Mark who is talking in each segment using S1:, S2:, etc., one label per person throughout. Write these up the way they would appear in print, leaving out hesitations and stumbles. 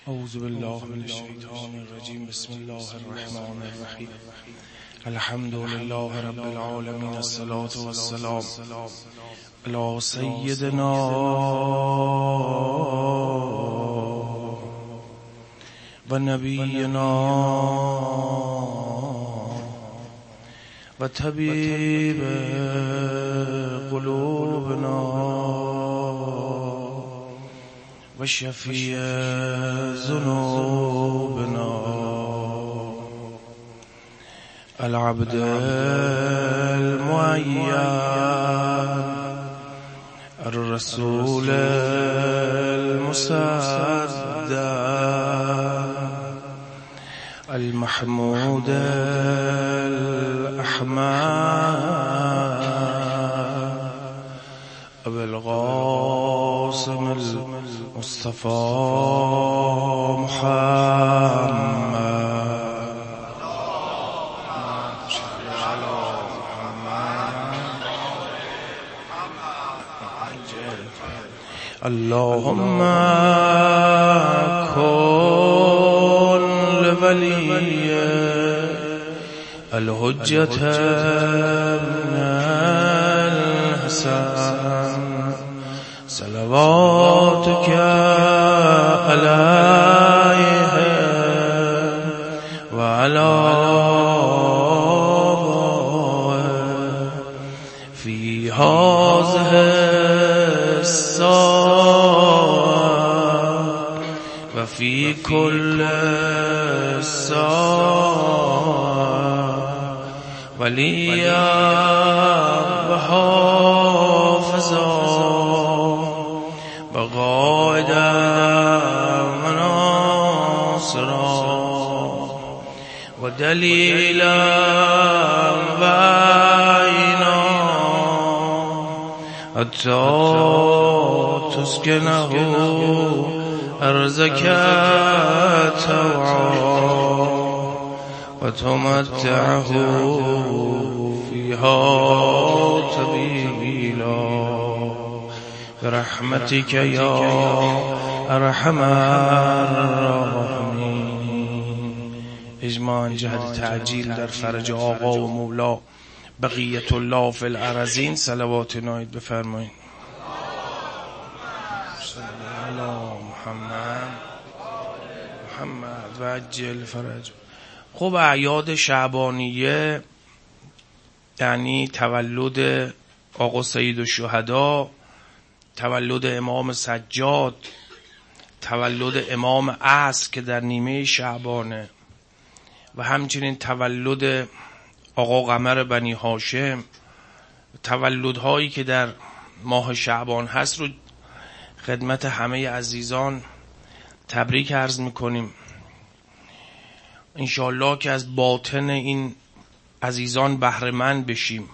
S1: اعوذ بالله من الشیطان الرجیم. بسم الله الرحمن الرحیم. الحمد لله رب العالمین. الصلاة والسلام علی سیدنا و نبینا و طبیب قلوبنا و شفیع ذنوبنا العبد المعین الرسول المصدق المحمود الأحمد أبي القاسم المصطفى محمد. اللهم كن لولي الحجة ابن الحسن صلواتك عليه وعلى آبائه في هذه الساعة وفي كل ساعة وليا وحافظا وقائدا وناصرا ودليلا وعينا حتى تسكنه أرزك توعا وتمتعه فيها طويلا برحمتك يا ارحم الراحمین. اجماعاً جهت تعجیل در فرج آقا و مولا بقیت الله فی الارضین صلوات نایید بفرمایید. محمد و عجل فرج. خب اعیاد شعبانیه یعنی تولد آقا سید الشهدا، تولد امام سجاد، تولد امام عصر که در نیمه شعبانه و همچنین تولد آقا قمر بنی هاشم، تولدهایی که در ماه شعبان هست رو خدمت همه عزیزان تبریک عرض میکنیم. انشالله که از باطن این عزیزان بهره مند بشیم.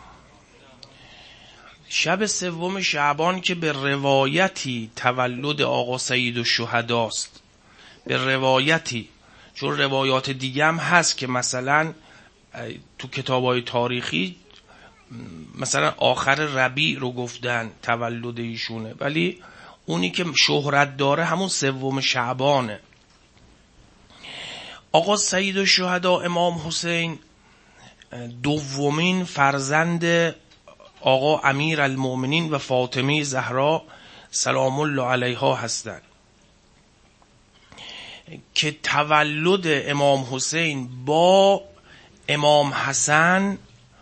S1: شب سوم شعبان که به روایتی تولد آقا سید الشهداست، به روایتی، چون روایات دیگه هم هست که مثلا تو کتابای تاریخی مثلا آخر ربیع رو گفتن تولد ایشونه، ولی اونی که شهرت داره همون سوم شعبانه. آقا سید الشهدا امام حسین دومین فرزند آقا امیر المؤمنین و فاطمه زهرا سلام الله علیها هستند که تولد امام حسین با امام حسن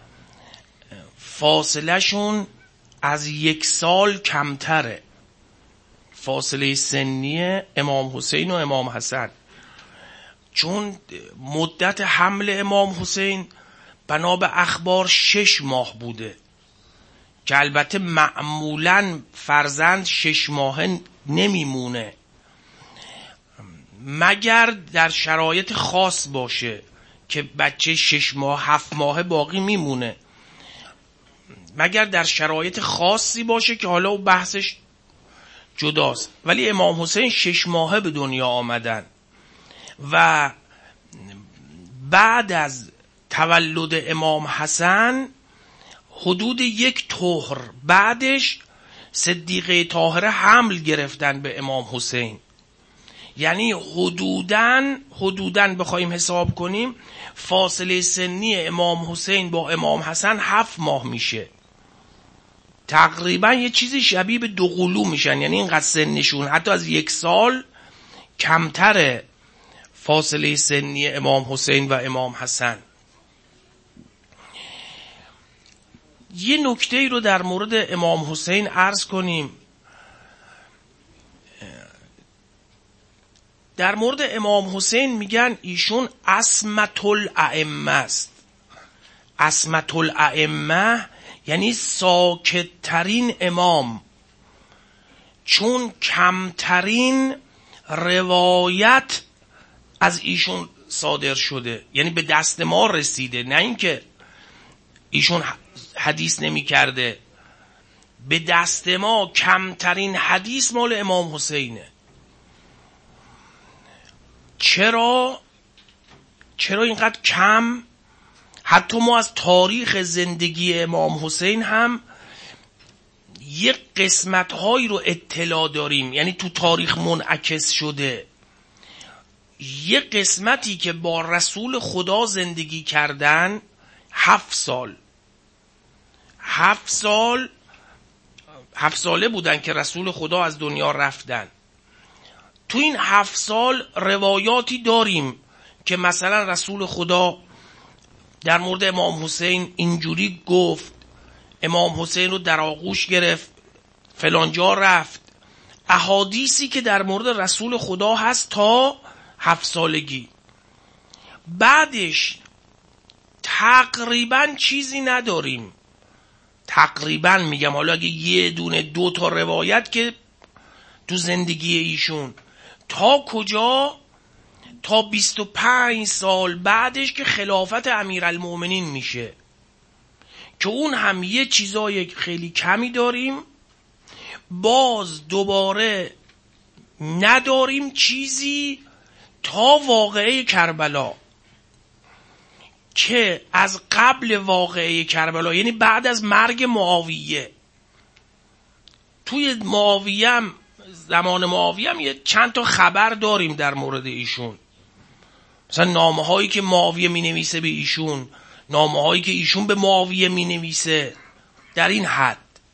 S1: فاصله شون از 1 سال کمتره، فاصله سنی امام حسین و امام حسن، چون مدت حمل امام حسین بنا به اخبار 6 ماه بوده که البته معمولاً فرزند 6 ماهه نمیمونه مگر در شرایط خاص باشه که بچه 6 ماه 7 ماه باقی میمونه، مگر در شرایط خاصی باشه که حالا بحثش جداست. ولی امام حسین 6 ماهه به دنیا آمدن و بعد از تولد امام حسن حدود 1 طهر بعدش صدیقه طاهره حمل گرفتن به امام حسین. یعنی حدوداً بخوایم حساب کنیم فاصله سنی امام حسین با امام حسن 7 ماه میشه. تقریبا یه چیزی شبیه به 2 قلو میشن، یعنی اینقدر سنشون حتی از 1 سال کمتره فاصله سنی امام حسین و امام حسن. یه نکته رو در مورد امام حسین عرض کنیم. در مورد امام حسین میگن ایشون عصمت الائمه است. عصمت الائمه یعنی ساکت ترین امام، چون کمترین روایت از ایشون صادر شده، یعنی به دست ما رسیده، نه اینکه ایشون حدیث نمی کرده. به دست ما کمترین حدیث مال امام حسینه. چرا اینقدر کم؟ حتی ما از تاریخ زندگی امام حسین هم یک قسمت هایی رو اطلاع داریم، یعنی تو تاریخ منعکس شده. یک قسمتی که با رسول خدا زندگی کردن 7 ساله بودن که رسول خدا از دنیا رفتن. تو این 7 سال روایاتی داریم که مثلا رسول خدا در مورد امام حسین اینجوری گفت، امام حسین رو در آغوش گرفت، فلانجا رفت. احادیثی که در مورد رسول خدا هست تا 7 سالگی. بعدش تقریبا چیزی نداریم. تقریبا میگم، حالا اگه 1 دونه 2 تا روایت که تو زندگی ایشون. تا کجا؟ تا 25 سال بعدش که خلافت امیرالمومنین میشه، که اون هم یه چیزای خیلی کمی داریم. باز دوباره نداریم چیزی تا واقعه کربلا، که از قبل واقعه کربلا، یعنی بعد از مرگ معاویه. توی معاویه هم، زمان معاویه هم یه چند تا خبر داریم در مورد ایشون، مثلا نامه هایی که معاویه می نویسه به ایشون، نامه هایی که ایشون به معاویه می نویسه، در این حد.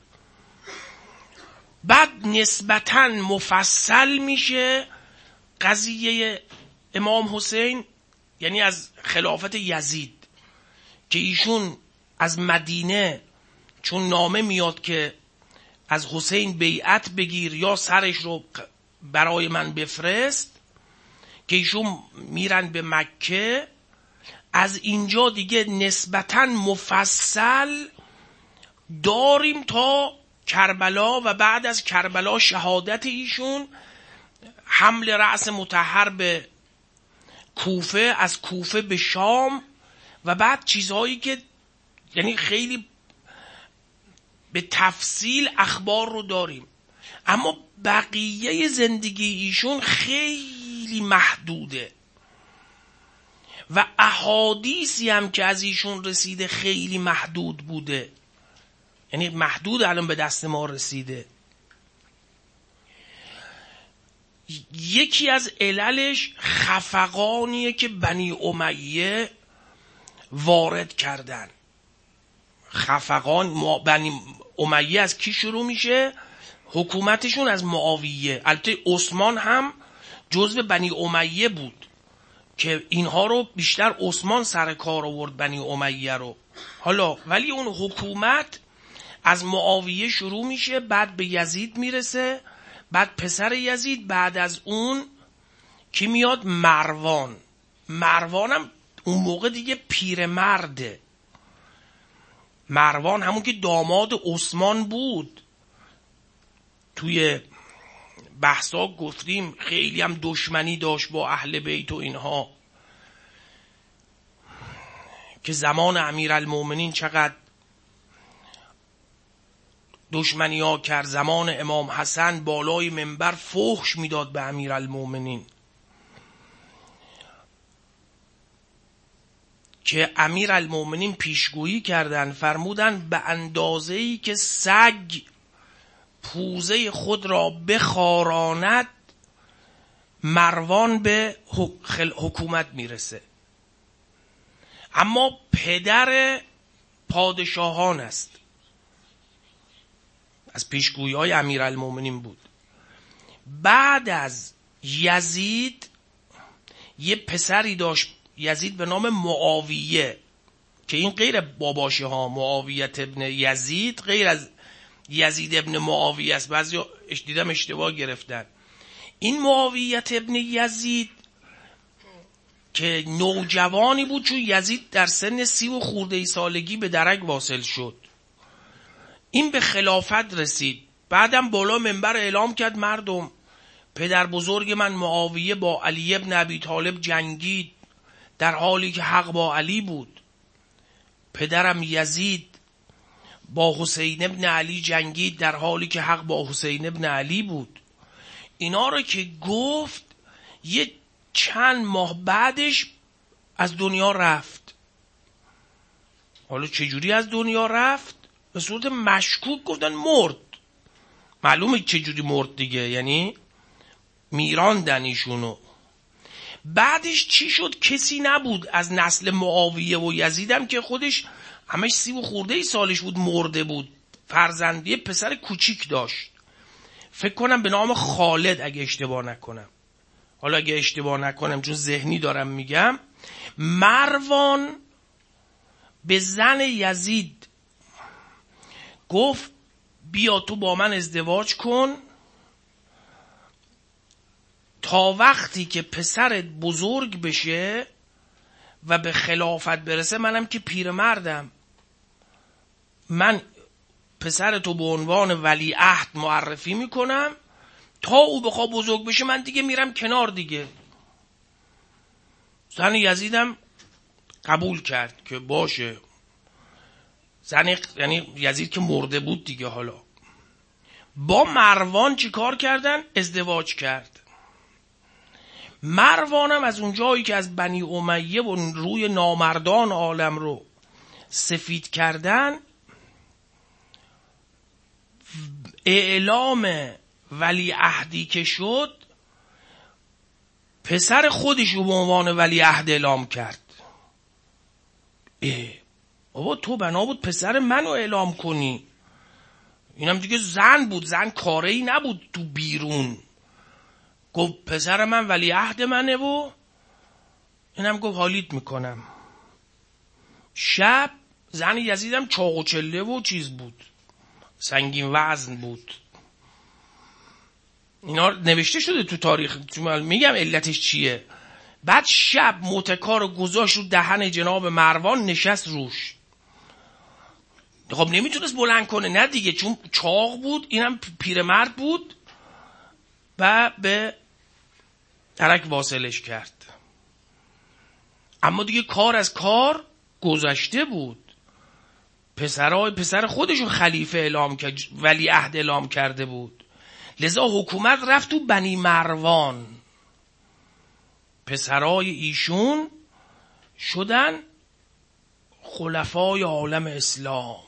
S1: بعد نسبتاً مفصل میشه قضیه امام حسین، یعنی از خلافت یزید، که ایشون از مدینه چون نامه میاد که از حسین بیعت بگیر یا سرش رو برای من بفرست، که ایشون میرن به مکه. از اینجا دیگه نسبتاً مفصل داریم تا کربلا، و بعد از کربلا شهادت ایشون، حمل رأس مطهر به کوفه، از کوفه به شام، و بعد چیزهایی که یعنی خیلی به تفصیل اخبار رو داریم. اما بقیه زندگی ایشون خیلی محدوده، و احادیثی هم که از ایشون رسیده خیلی محدود بوده، یعنی محدود الان به دست ما رسیده. یکی از عللش خفقانیه که بنی امیه وارد کردن. خفقان بنی امیه از کی شروع میشه؟ حکومتشون از معاویه. البته عثمان هم جزو بنی امیه بود که اینها رو بیشتر عثمان سر کار آورد، بنی امیه رو. حالا ولی اون حکومت از معاویه شروع میشه، بعد به یزید میرسه، بعد پسر یزید، بعد از اون کی میاد؟ مروان. مروانم اون موقع دیگه پیرمرده. مروان همون که داماد عثمان بود. توی بحثا گفتیم خیلی هم دشمنی داشت با اهل بیت و اینها، که زمان امیرالمومنین چقدر دشمنی ها کرد. زمان امام حسن بالای منبر فحش میداد به امیرالمومنین، که امیرالمومنین پیشگویی کردن، فرمودن به اندازه‌ای که سگ پوزه خود را بخاراند، مروان به حکومت میرسه، اما پدر پادشاهان است، از پیشگویی امیرالمومنین بود. بعد از یزید یه پسری داشت یزید به نام معاویه، که این غیر باباشه ها، معاویت ابن یزید غیر از یزید ابن معاویه است، بعضی دیدم اشتباه گرفتن. این معاویت ابن یزید که نوجوانی بود، چون یزید در سن 30 خورده سالگی به درک واصل شد، این به خلافت رسید. بعدم بالا منبر اعلام کرد مردم پدر بزرگ من معاویه با علی ابن ابی طالب جنگید در حالی که حق با علی بود. پدرم یزید با حسین ابن علی جنگید در حالی که حق با حسین ابن علی بود. اینا رو که گفت یه چند ماه بعدش از دنیا رفت. حالا چجوری از دنیا رفت؟ به صورت مشکوک گفتن مرد. معلومه چجوری مرد دیگه، یعنی میراندن ایشونو. بعدش چی شد؟ کسی نبود از نسل معاویه و یزیدم که خودش همش 30 خورده سالش بود مرده بود. فرزندی پسر کوچیک داشت، فکر کنم به نام خالد اگه اشتباه نکنم. حالا اگه اشتباه نکنم چون ذهنی دارم میگم، مروان به زن یزید گفت بیا تو با من ازدواج کن تا وقتی که پسرت بزرگ بشه و به خلافت برسه، منم که پیرمردم، من پسرتو به عنوان ولیعهد معرفی میکنم، تا او بخواد بزرگ بشه من دیگه میرم کنار دیگه. زن یزیدم قبول کرد که باشه. زن یعنی یزید که مرده بود دیگه. حالا با مروان چی کار کردن؟ ازدواج کرد. مروانم از اون جایی که از بنی امیه و روی نامردان عالم رو سفید کردن، اعلام ولیعهدی که شد پسر خودش رو به عنوان ولیعهد اعلام کرد. بابا تو بنا بود پسر منو اعلام کنی. اینم دیگه زن بود، زن کاری نبود تو بیرون. گفت پسر من ولیعهد منه و اینم گفت حالیت میکنم. شب زن یزیدم چاق و چله و چیز بود، سنگین وزن بود. اینا نوشته شده تو تاریخ، میگم علتش چیه. بعد شب متکار گذاشت رو دهن جناب مروان، نشست روش. خب نمیتونست بلند کنه، نه دیگه، چون چاق بود، اینم پیرمرد بود، و به درک واصلش کرد. اما دیگه کار از کار گذشته بود. پسر خودشو خلیفه اعلام کرد، ولیعهد اعلام کرده بود. لذا حکومت رفت تو بنی مروان. پسرای ایشون شدن خلفای عالم اسلام.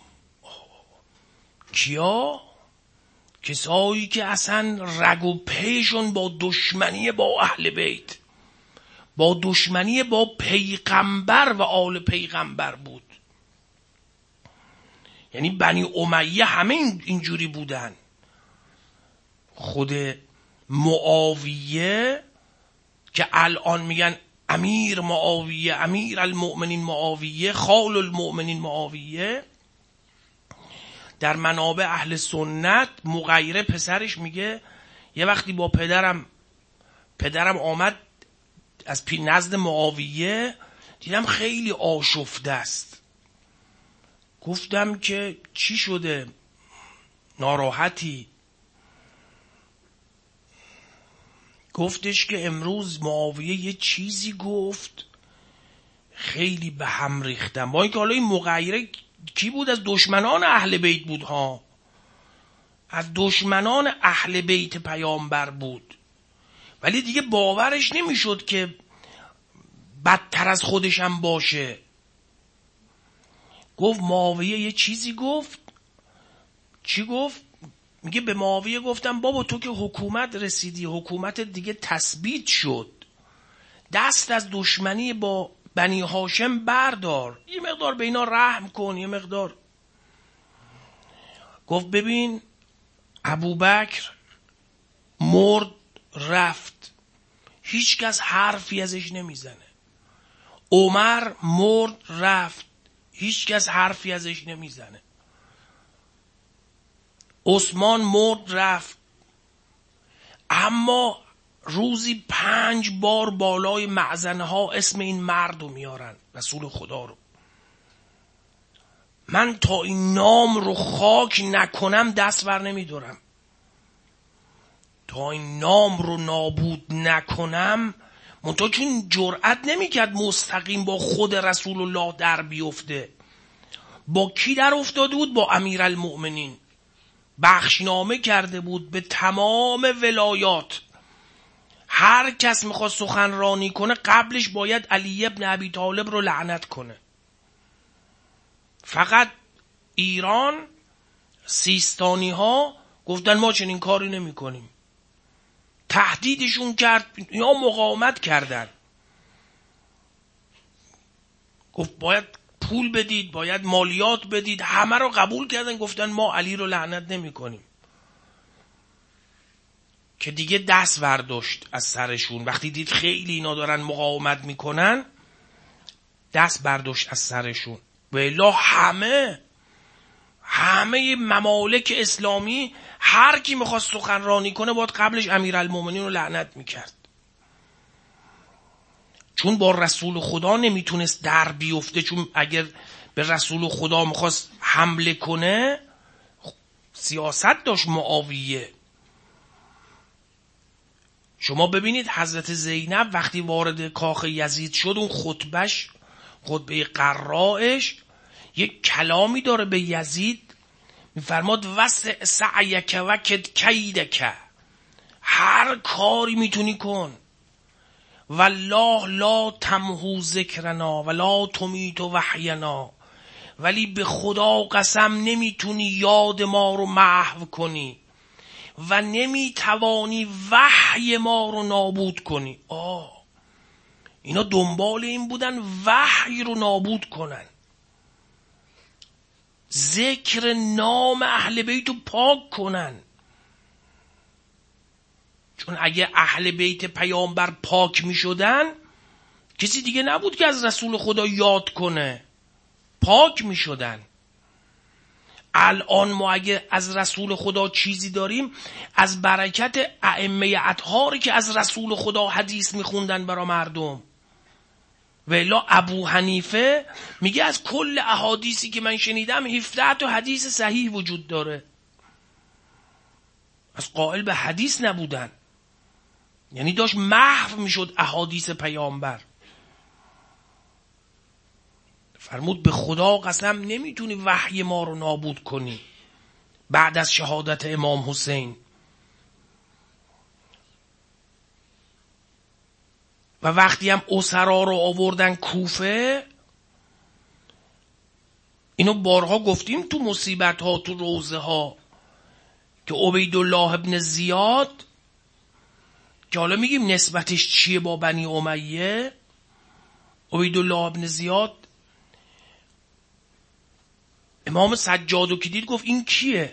S1: کیا؟ کسایی که اصلا رگ و پیشون با دشمنی با اهل بیت، با دشمنی با پیغمبر و آل پیغمبر بود. یعنی بنی امیه همه اینجوری بودن. خود معاویه که الان میگن امیر معاویه، امیر المؤمنین معاویه، خال المؤمنین معاویه، در منابع اهل سنت مغیره پسرش میگه یه وقتی با پدرم آمد از نزد معاویه، دیدم خیلی آشفته است. گفتم که چی شده؟ ناراحتی؟ گفتش که امروز معاویه یه چیزی گفت خیلی به هم ریختم. با اینکه حالا این مغیره کی بود؟ از دشمنان اهل بیت بود ها، از دشمنان اهل بیت پیامبر بود، ولی دیگه باورش نمیشد که بدتر از خودش هم باشه. گفت معاویه یه چیزی گفت. چی گفت؟ میگه به معاویه گفتم بابا تو که حکومت رسیدی، حکومت دیگه تثبیت شد، دست از دشمنی با بنی هاشم بردار، یه مقدار به اینا رحم کن، یه مقدار. گفت ببین ابوبکر مرد رفت، هیچ کس حرفی ازش نمیزنه. عمر مرد رفت، هیچ کس حرفی ازش نمیزنه. عثمان مرد رفت، اما روزی 5 بار بالای معزنه ها اسم این مرد رو میارن، رسول خدا رو. من تا این نام رو خاک نکنم دست بر نمیدارم، تا این نام رو نابود نکنم. منتها چون جرأت نمیکرد مستقیم با خود رسول الله در بیفته، با کی در افتاده بود؟ با امیرالمؤمنین. بخشنامه کرده بود به تمام ولایات، هر کس میخواد سخنرانی کنه قبلش باید علی ابن ابی طالب رو لعنت کنه. فقط ایران سیستانی ها گفتن ما چنین کاری نمی کنیم. تهدیدشون کرد یا مقاومت کردن، گفت باید پول بدید، باید مالیات بدید، همه رو قبول کردن، گفتن ما علی رو لعنت نمی کنیم. که دیگه دست برداشت از سرشون، وقتی دید خیلی اینا دارن مقاومت میکنن دست برداشت از سرشون. و الا همه ممالک اسلامی هر کی میخواست سخنرانی کنه باید قبلش امیرالمومنین رو لعنت میکرد، چون با رسول خدا نمیتونست در بیفته. چون اگر به رسول خدا میخواست حمله کنه سیاست داشت معاویه. شما ببینید حضرت زینب وقتی وارد کاخ یزید شد، اون خطبه قرائش یک کلامی داره به یزید، میفرماد وسع سعیک و کد کیدک، هر کاری میتونی کن، والله لا تمحو ذکرنا ولا تمیت وحینا، ولی به خدا قسم نمیتونی یاد ما رو محو کنی و نمیتوانی وحی ما رو نابود کنی. اینا دنبال این بودن وحی رو نابود کنن، ذکر نام اهل بیت رو پاک کنن. چون اگه اهل بیت پیامبر پاک می شدن کسی دیگه نبود که از رسول خدا یاد کنه، پاک می شدن. الان ما اگه از رسول خدا چیزی داریم از برکت ائمه اطهاری که از رسول خدا حدیث می خوندن برا مردم. و الا ابو حنیفه میگه از کل احادیثی که من شنیدم 17 تا حدیث صحیح وجود داره. از قائل به حدیث نبودن، یعنی داشت محو میشد احادیث پیامبر. فرمود به خدا قسم نمیتونی وحی ما رو نابود کنی بعد از شهادت امام حسین. و وقتی هم اسرا رو آوردن کوفه، اینو بارها گفتیم تو مصیبت ها، تو روزه ها، که عبیدالله ابن زیاد که حالا میگیم نسبتش چیه با بنی امیه، عبیدالله ابن زیاد امام سجادو که دید گفت این کیه؟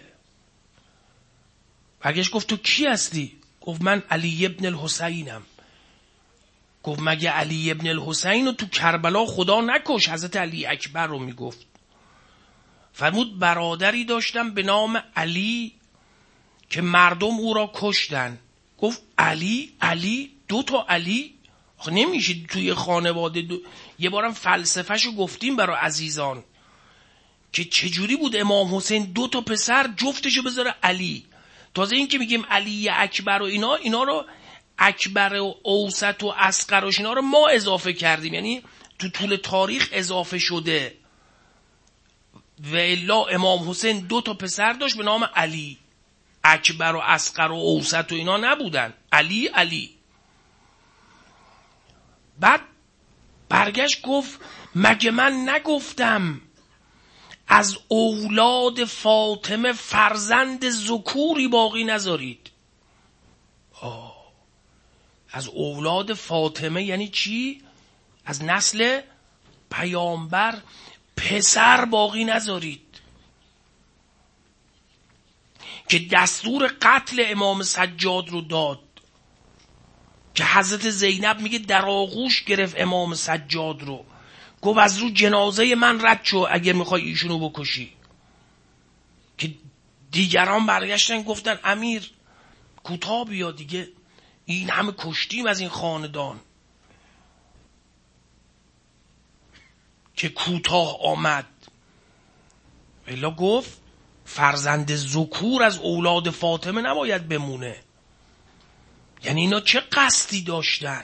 S1: برگشت گفت تو کی هستی؟ گفت من علی ابن الحسینم. گفت مگه علی ابن الحسین رو تو کربلا خدا نکش؟ حضرت علی اکبر رو میگفت. فرمود برادری داشتم به نام علی که مردم او را کشتن. گفت علی 2 تا علی؟ آخه نمیشه توی خانواده یه بارم فلسفهشو گفتیم برای عزیزان که چجوری بود امام حسین 2 تا پسر جفتشو بذاره علی. تازه این که میگیم علی اکبر و اینا رو اکبر و اوسط و اصغر و اینا رو ما اضافه کردیم، یعنی تو طول تاریخ اضافه شده. و الا امام حسین 2 تا پسر داشت به نام علی، اکبر و اصغر و اوسط و اینا نبودن، علی. بعد برگشت گفت مگه من نگفتم از اولاد فاطمه فرزند ذکوری باقی نذارید. از اولاد فاطمه یعنی چی؟ از نسل پیامبر پسر باقی نذارید. که دستور قتل امام سجاد رو داد، که حضرت زینب میگه در آغوش گرفت امام سجاد رو، گفت از رو جنازه من رد شو اگر میخوای ایشونو بکشی. که دیگران برگشتن گفتن امیر کوتاه بیا دیگه، این همه کشتیم از این خاندان. که کوتاه آمد. الا گفت فرزند ذکور از اولاد فاطمه نباید بمونه. یعنی اینا چه قصدی داشتن؟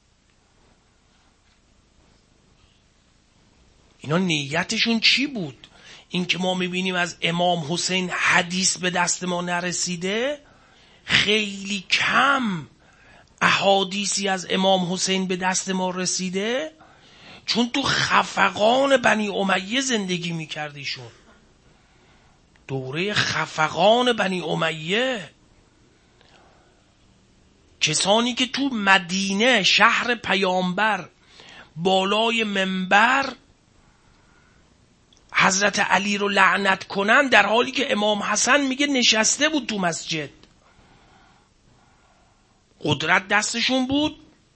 S1: اینا نیتشون چی بود؟ این که ما میبینیم از امام حسین حدیث به دست ما نرسیده، خیلی کم احادیثی از امام حسین به دست ما رسیده، چون تو خفقان بنی امیه زندگی میکردیشون. دوره خفقان بنی امیه، کسانی که تو مدینه شهر پیامبر بالای منبر حضرت علی رو لعنت کنن، در حالی که امام حسن میگه نشسته بود تو مسجد، قدرت دستشون بود.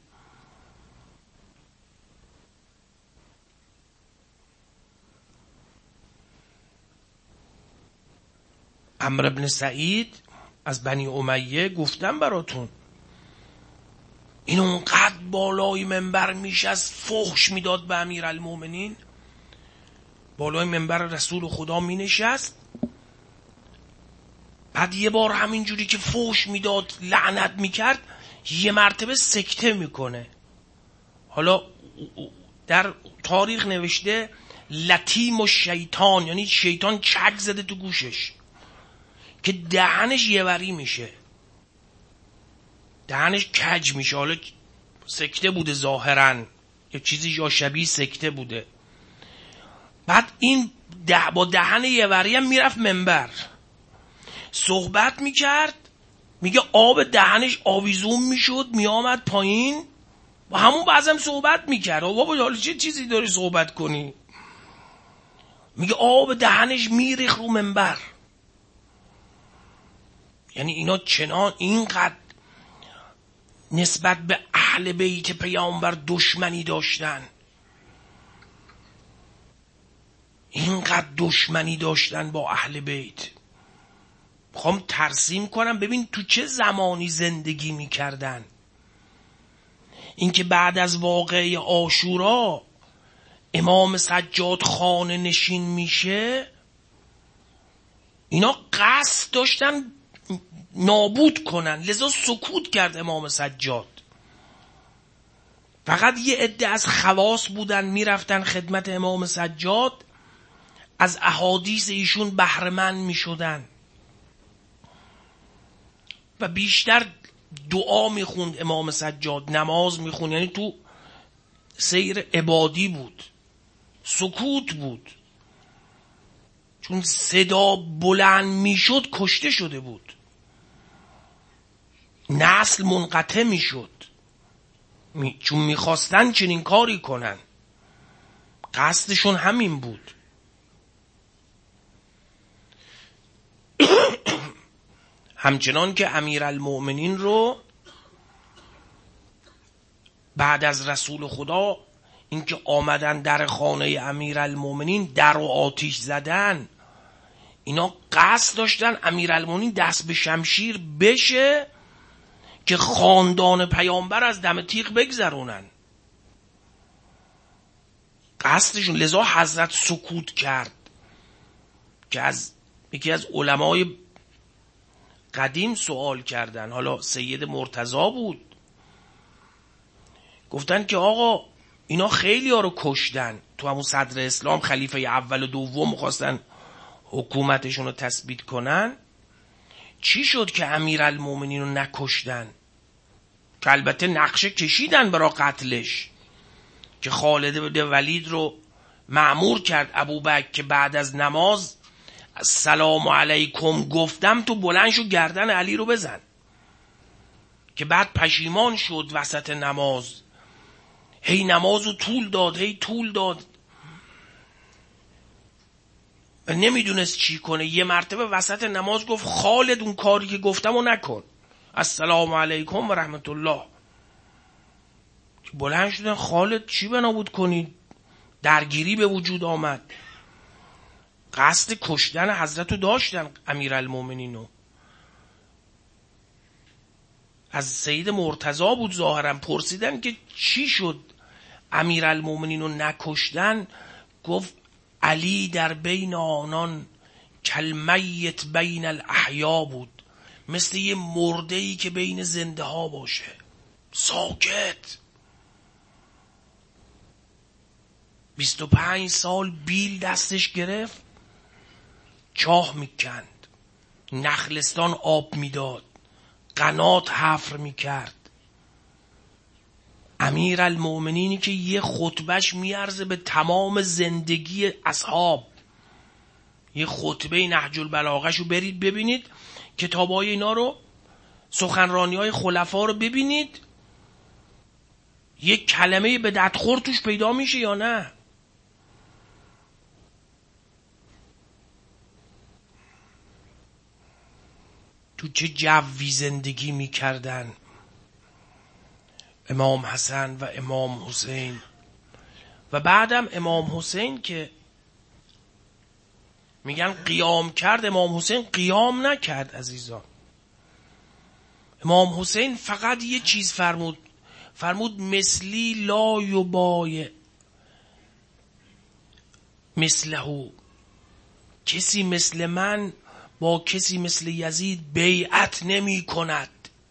S1: عمرو بن سعید از بنی امیه گفتم براتون، این اونقدر بالای منبر میشست فحش میداد به امیرالمومنین، بالای منبر رسول خدا می نشست، بعد یه بار همینجوری که فحش میداد لعنت میکرد، یه مرتبه سکته میکنه. حالا در تاریخ نوشته لطیم و شیطان، یعنی شیطان چک زده تو گوشش که دهنش یه وری میشه، دهنش کج میشه. حالا سکته بوده ظاهرا، یه چیزی یا شبیه سکته بوده. بعد این با دهن یه وری هم میرفت منبر صحبت میکرد، میگه آب دهنش آویزون میشد میامد پایین و همون بعضم صحبت میکرد. بابا حالا چه چیزی داری صحبت کنی؟ میگه آب دهنش میریخ رو منبر. یعنی اینا چنان اینقدر نسبت به اهل بیت پیامبر دشمنی داشتن، اینقدر دشمنی داشتن با اهل بیت. میخوام ترسیم کنم ببین تو چه زمانی زندگی میکردن. اینکه بعد از واقعه عاشورا امام سجاد خانه نشین میشه، اینا قصد داشتن نابود کنن، لذا سکوت کرد امام سجاد. فقط یه عده از خواص بودن میرفتن خدمت امام سجاد، از احادیث ایشون بهره مند میشدن و بیشتر دعا میخوند امام سجاد، نماز میخوند. یعنی تو سیر عبادی بود، سکوت بود، چون صدا بلند میشد کشته شده بود، نسل منقطع میشد، چون میخواستن چنین کاری کنن، قصدشون همین بود. همچنان که امیرالمؤمنین رو بعد از رسول خدا اینکه آمدن در خانه امیرالمؤمنین در و آتش زدن، اینا قصد داشتن امیرالمؤمنین دست به شمشیر بشه که خاندان پیامبر از دم تیغ بگذرونن، قصدشون. لذا حضرت سکوت کرد که از یکی از علمای قدیم سوال کردن، حالا سید مرتضی بود، گفتن که آقا اینا خیلی ها رو کشتن تو همون صدر اسلام، خلیفه اول و دوم خواستن حکومتشون رو تثبیت کنن، چی شد که امیرالمومنین رو نکشتن؟ که البته نقشه کشیدن برای قتلش، که خالد بن ولید رو مأمور کرد ابوبکر که بعد از نماز السلام علیکم گفتم تو بلند شو گردن علی رو بزن، که بعد پشیمان شد وسط نماز، هی نمازو طول داد و نمیدونست چی کنه. یه مرتبه وسط نماز گفت خالد اون کاری که گفتم رو نکن، السلام علیکم و رحمت الله. بلند شدن خالد چی بنابود کنید، درگیری به وجود آمد. قصد کشتن حضرت رو داشتن امیرالمومنینو. از سید مرتضی بود ظاهرا، پرسیدن که چی شد امیرالمومنینو نکشتن؟ گفت علی در بین آنان کالمیت بین الاحیا بود، مثل یه مرده‌ای که بین زنده ها باشه، ساکت. 25 سال بیل دستش گرفت، چاه میکند، نخلستان آب میداد، قنات حفر میکرد. امیرالمومنینی که یه خطبهش میارزه به تمام زندگی اصحاب. یه خطبه نهج البلاغه‌ش رو برید ببینید، کتابای اینا رو، سخنرانی‌های خلفا رو ببینید، یک کلمه به ددخور توش پیدا میشه یا نه؟ تو چه جوی زندگی میکردن امام حسن و امام حسین. و بعدم امام حسین که میگن قیام کرد، امام حسین قیام نکرد عزیزان. امام حسین فقط یه چیز فرمود مثلی لا یبایع مثله، کسی مثل من با کسی مثل یزید بیعت نمی کند.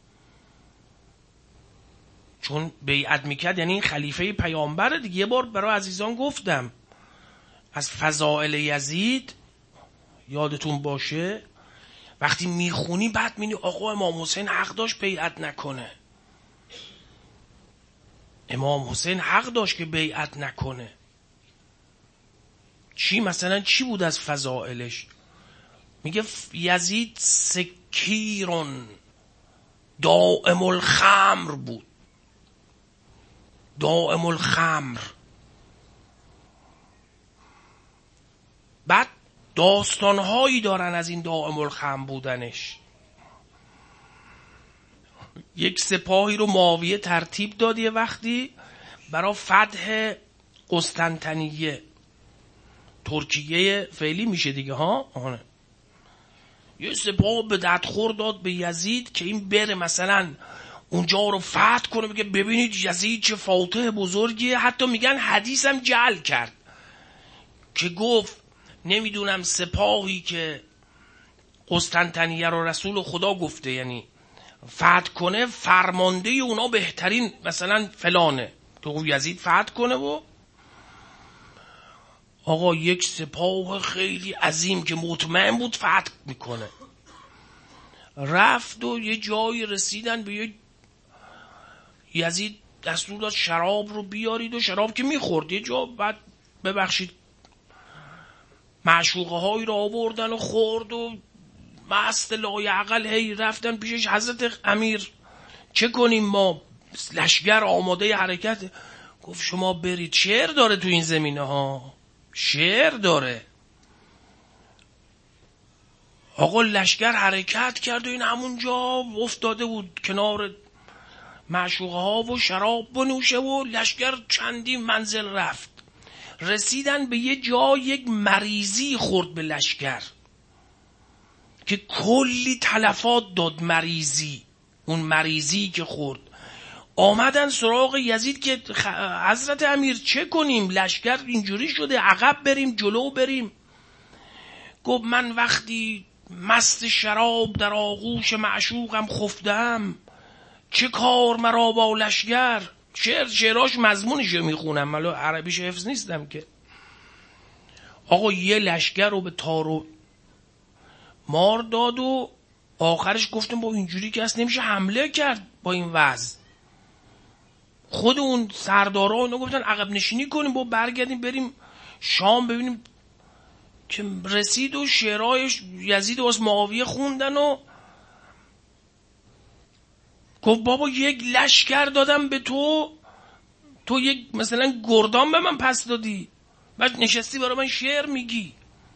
S1: چون بیعت میکرد یعنی این خلیفه پیامبر دیگه. یه بار برای عزیزان گفتم از فضائل یزید، یادتون باشه وقتی میخونی بعد میبینی آقا امام حسین حق داشت بیعت نکنه، امام حسین حق داشت که بیعت نکنه. چی مثلا چی بود از فضائلش؟ میگه یزید سکیرون دائم الخمر بود، دائم الخمر. بعد داستانهایی دارن از این دائم الخمر بودنش. یک سپاهی رو معاویه ترتیب داد یه وقتی برای فتح قسطنطنیه، ترکیه فعلی میشه دیگه ها. یه سپاه به ددخور داد به یزید که این بره مثلا اونجا رو فتح کنه، بگه ببینید یزید چه فاتح بزرگیه. حتی میگن حدیثم جعل کرد که گفت نمیدونم سپاهی که قسطنطنیه رو رسول خدا گفته یعنی فتح کنه، فرمانده اونا بهترین مثلا فلانه، تو یزید فتح کنه. و آقا یک سپاه خیلی عظیم که مطمئن بود فتح میکنه، رفت و یه جایی رسیدن به یه یزید دستور داد شراب رو بیارید و شراب که میخورد یه جا، بعد ببخشید معشوقه هایی رو آوردن و خورد و مست لایعقل. هی رفتن پیشش حضرت امیر چه کنیم ما، لشگر آماده حرکت. گفت شما برید، شعر داره تو این زمینه ها، شعر داره. آقا لشگر حرکت کرد و این همونجا افتاده بود کنار معشوقه ها و شراب بنوشه و لشگر چندی منزل رفت. رسیدن به یه جا، یک مریضی خورد به لشگر که کلی تلفات داد. مریضی، اون مریضی که خورد، آمدن سراغ یزید که حضرت امیر چه کنیم، لشگر اینجوری شده، عقب بریم جلو بریم؟ گفت من وقتی مست شراب در آغوش معشوقم خفتم، چه کار مرا با لشگر. شعراش مضمونش میخونم، مالا عربیش حفظ نیستم که. آقا یه لشگر رو به تار و مار داد و آخرش گفتم با اینجوری که اصلا نمیشه حمله کرد با این وضع. خود اون سردارا اینا گفتن عقب نشینی کنیم با برگردیم بریم شام ببینیم که رسید و شعرهای یزید و معاویه خوندن و گفت بابا یک لشکر دادم به تو یک مثلا گردان به من پس دادی، بعد نشستی برای من شعر میگی.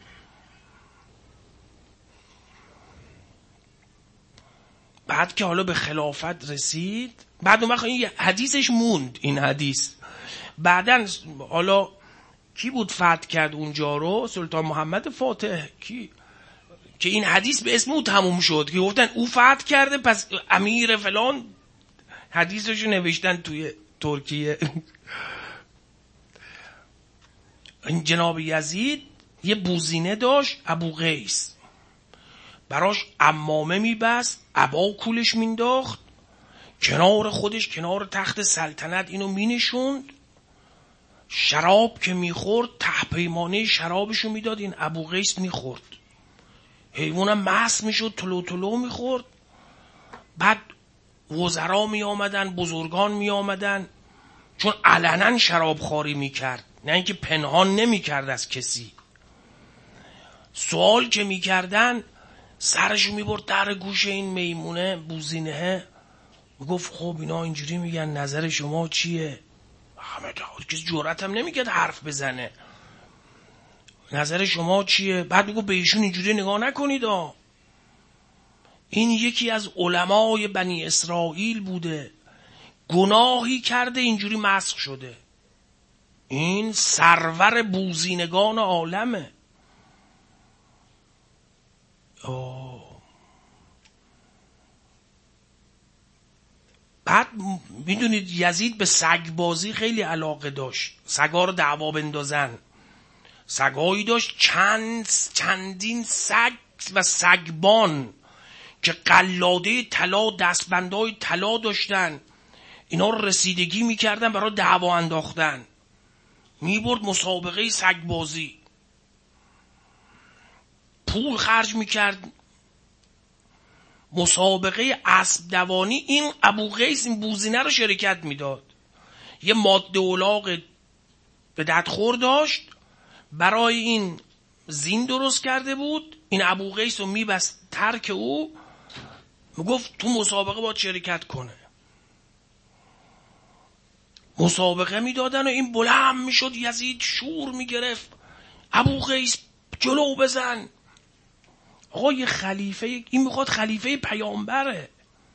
S1: بعد که حالا به خلافت رسید، بعد اون وقت این حدیثش موند، این حدیث بعدن حالا کی بود فتح کرد اونجا رو؟ سلطان محمد فاتح کی که این حدیث به اسم او تموم شد که گفتن او فتح کرده پس امیر فلان، حدیثشو نوشتن توی ترکیه. این جناب یزید یه بوزینه داشت ابو قیس، براش عمامه میبست، عبا کولش مینداخت کنار خودش، کنار تخت سلطنت اینو مینشوند، شراب که میخورد ته پیمانه شرابشو میداد، این ابو قیس میخورد، حیوانم مست میشد تلو تلو میخورد. بعد وزرا می آمدن، بزرگان می آمدن، چون علنا شراب خواری میکرد، نه اینکه پنهان نمیکرد از کسی. سوال که میکردن سرشو میبرد در گوش این میمونه بوزینه، میگفت خب اینا اینجوری میگن، نظر شما چیه؟ همه کسی جرأت هم نمیکرد حرف بزنه، نظر شما چیه؟ بعد میگفت به ایشون اینجوری نگاه نکنید این یکی از علمای بنی اسرائیل بوده، گناهی کرده اینجوری مسخ شده، این سرور بوزینگان عالمه. بعد میدونید یزید به سگ بازی خیلی علاقه داشت، سگا رو دعوا بندازن. سگایی داشت چندین سگ و سگبان که قلاده طلا، دستبندهای طلا داشتن، اینا رو رسیدگی میکردن برای دعوا انداختن. میبرد مسابقه سگ بازی، پول خرج میکرد، مسابقه اسب دوانی. این ابو قیس این بوزینه رو شرکت میداد، یه ماده الاغ به ددخور داشت، برای این زین درست کرده بود، این ابو قیس رو میبست ترک او، میگفت تو مسابقه باید شرکت کنه. مسابقه میدادن و این بلند میشد، یزید شور میگرفت ابو قیس جلو بزن. آقا یه خلیفه، این میخواد خلیفه پیامبره.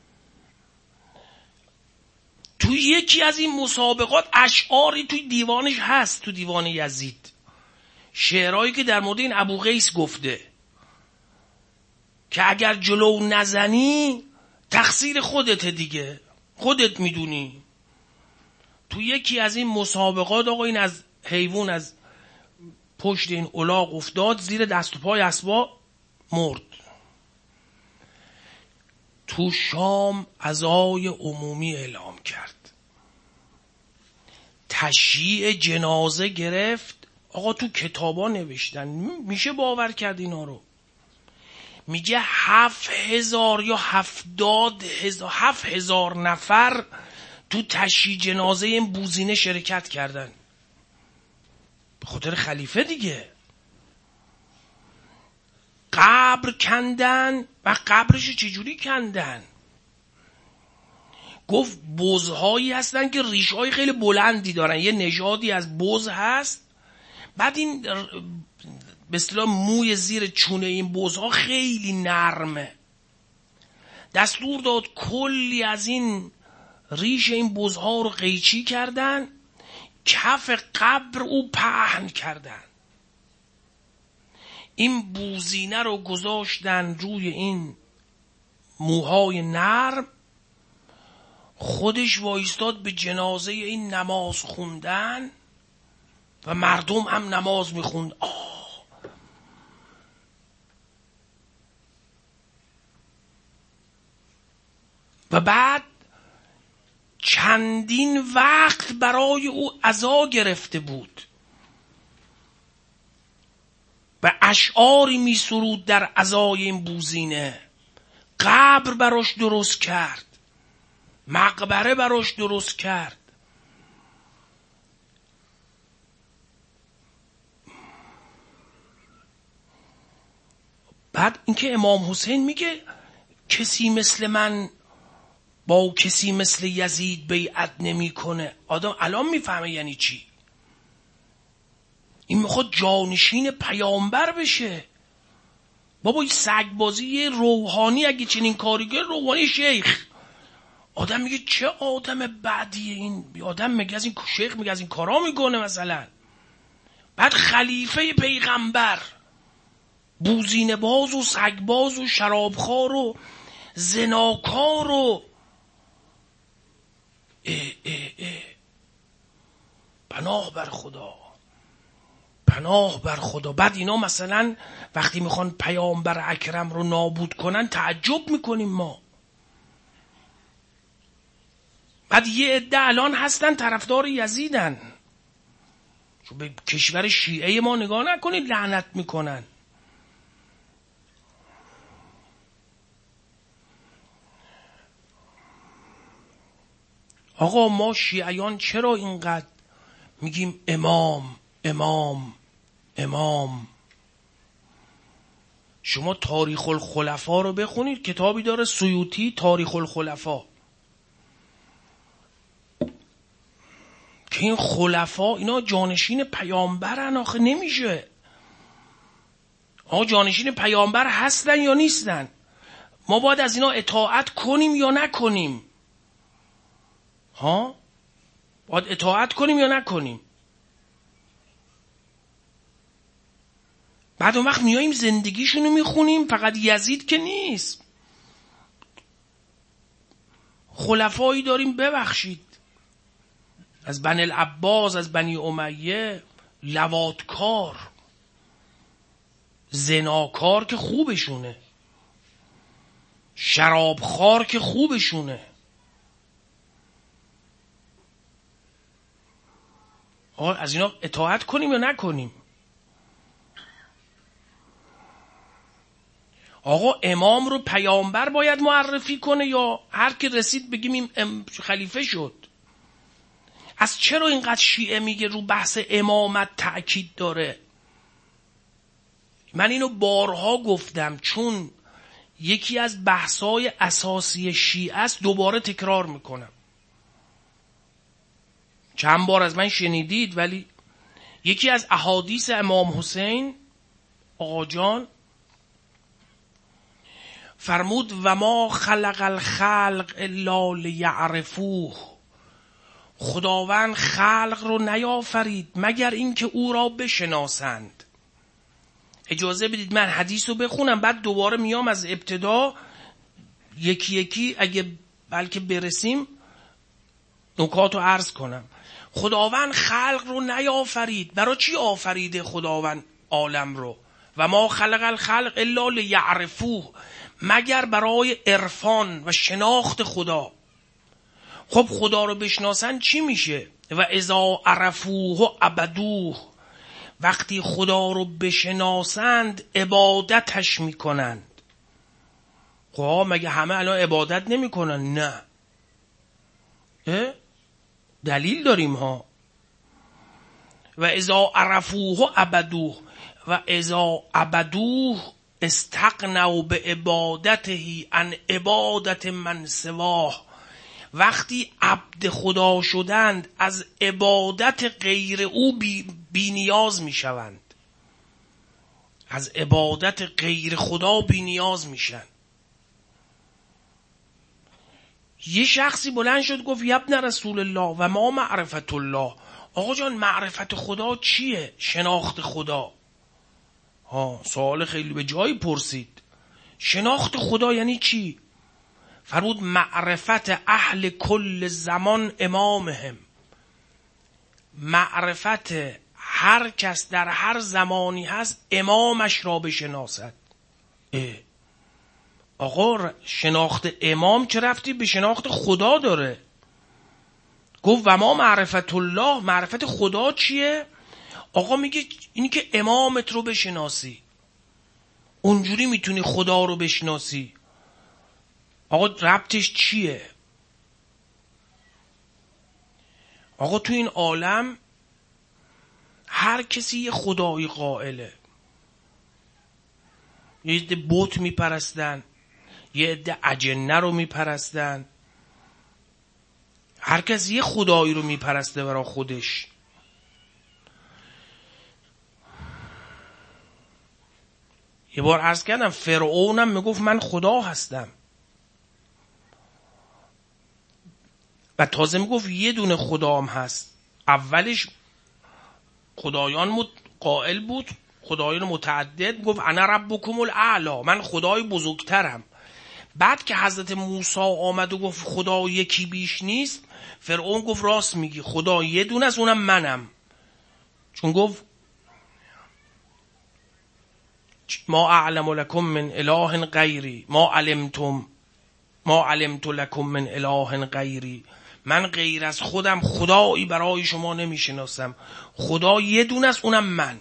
S1: تو یکی از این مسابقات اشعاری توی دیوانش هست، تو دیوان یزید شعرهایی که در مورد این ابو قیس گفته که اگر جلو نزنی تقصیر خودته دیگه، خودت میدونی. تو یکی از این مسابقات آقا این از حیوان از پشت این الاغ افتاد زیر دست و پای اسبا، مرد. تو شام عزای عمومی اعلام کرد، تشییع جنازه گرفت. آقا تو کتابا نوشتن، میشه باور کرد اینا رو. میگه 7000 یا 7000 نفر تو تشییع جنازه این بوزینه شرکت کردن، به خاطر خلیفه دیگه. قبر کندن و قبرش چجوری کندن؟ گفت بزهایی هستن که ریشهای خیلی بلندی دارن، یه نژادی از بز هست، بعد این به اصطلاح موی زیر چونه این بزها خیلی نرمه. دستور داد کلی از این ریش این بزها رو قیچی کردن، کف قبر او پهن کردن. این بوزینه رو گذاشتن روی این موهای نرم، خودش وایستاد به جنازه این نماز خوندن و مردم هم نماز میخوند. و بعد چندین وقت برای او عزا گرفته بود و اشعاری می سرود در عزای این بوزینه. قبر براش درست کرد، مقبره براش درست کرد. بعد اینکه امام حسین میگه کسی مثل من با کسی مثل یزید بیعت نمیکنه. آدم الان میفهمه یعنی چی. این میخواد جانشین پیامبر بشه. بابا این سگبازی روحانی اگه چنین کاری کنه، روحانی شیخ. آدم میگه چه آدم بعدیه این آدم، میگه از این شیخ میگه از این کارا میکنه مثلا. بعد خلیفه پیغمبر بوزینه باز و سگباز و شرابخوار و زناکار و پناه بر خدا، پناه بر خدا. بعد اینا مثلا وقتی میخوان پیامبر اکرم رو نابود کنن تعجب میکنیم ما. بعد یه عده الان هستن طرفدار یزیدن، چون به کشور شیعه ما نگاه نکنید لعنت میکنن. آقا ما شیعیان چرا اینقدر میگیم امام امام امام؟ شما تاریخ الخلفا رو بخونید، کتابی داره سیوطی تاریخ الخلفا، که این خلفا اینا جانشین پیامبرن. آخه نمیشه. آقا جانشین پیامبر هستن یا نیستن؟ ما باید از اینا اطاعت کنیم یا نکنیم؟ ها؟ باید اطاعت کنیم یا نکنیم؟ بعد اون وقت میاییم زندگیشونو میخونیم. فقط یزید که نیست، خلفایی داریم ببخشید از بنی العباس، از بنی امیه، لواطکار زناکار که خوبشونه، شرابخوار که خوبشونه. آقا از اینا اطاعت کنیم یا نکنیم؟ آقا امام رو پیامبر باید معرفی کنه یا هر کی رسید بگیم این خلیفه شد؟ از چرا اینقدر شیعه میگه رو بحث امامت تأکید داره؟ من اینو بارها گفتم، چون یکی از بحثای اساسی شیعه است. دوباره تکرار میکنم، چند بار از من شنیدید، ولی یکی از احادیث امام حسین آقا جان فرمود و ما خلق الخلق الا لیعرفوه. خداوند خلق رو نیافرید مگر اینکه او را بشناسند. اجازه بدید من حدیث رو بخونم، بعد دوباره میام از ابتدا یکی یکی اگه بلکه برسیم نکات رو عرض کنم. خداوند خلق رو نیافرید. برای چی آفریده خداوند عالم رو؟ و ما خلق الخلق الا لیعرفوه، مگر برای عرفان و شناخت خدا. خب خدا رو بشناسن چی میشه؟ و اذا عرفوه عبدوه، وقتی خدا رو بشناسند عبادتش میکنند. خب مگه همه الان عبادت نمیکنن؟ نه، دلیل داریم ها. و اذا عرفوه عبدوه و اذا عبدوه استغنوا به عبادته عن عبادت من سواه. وقتی عبد خدا شدند از عبادت غیر او بی نیاز می شوند. از عبادت غیر خدا بی نیاز می شن. یه شخصی بلند شد گفت یبن رسول الله و ما معرفت الله. آقا جان معرفت خدا چیه؟ شناخت خدا. سوال خیلی به جایی پرسید. شناخت خدا یعنی چی؟ فرمود معرفت اهل کل زمان امامهم. معرفت هر کس در هر زمانی هست امامش را بشناسد. آقا شناخت امام چه رفتی به شناخت خدا داره؟ گفت و ما معرفت الله. معرفت خدا چیه؟ آقا میگه اینی که امامت رو بشناسی، اونجوری میتونی خدا رو بشناسی. آقا ربطش چیه؟ آقا تو این عالم هر کسی یه خدایی قائله. یه عده بت میپرستن، یه عده اجنه رو میپرستن. هر کس یه خدایی رو میپرسته برای خودش. یه بار عرض کردم فرعونم میگفت من خدا هستم و تازه میگفت یه دونه خدام هست. اولش خدایان قائل بود، خدایان متعدد، میگفت انا ربکم الاعلی، من خدای بزرگترم. بعد که حضرت موسی آمد و گفت خدا یکی بیش نیست، فرعون گفت راست میگی، خدا یه دونه است، اونم منم. چون گفت ما اعلم لکم من اله غیری ما علمت لکم من اله غیری، من غیر از خودم خدایی برای شما نمیشناسم، خدا یه دونه است، اونم من.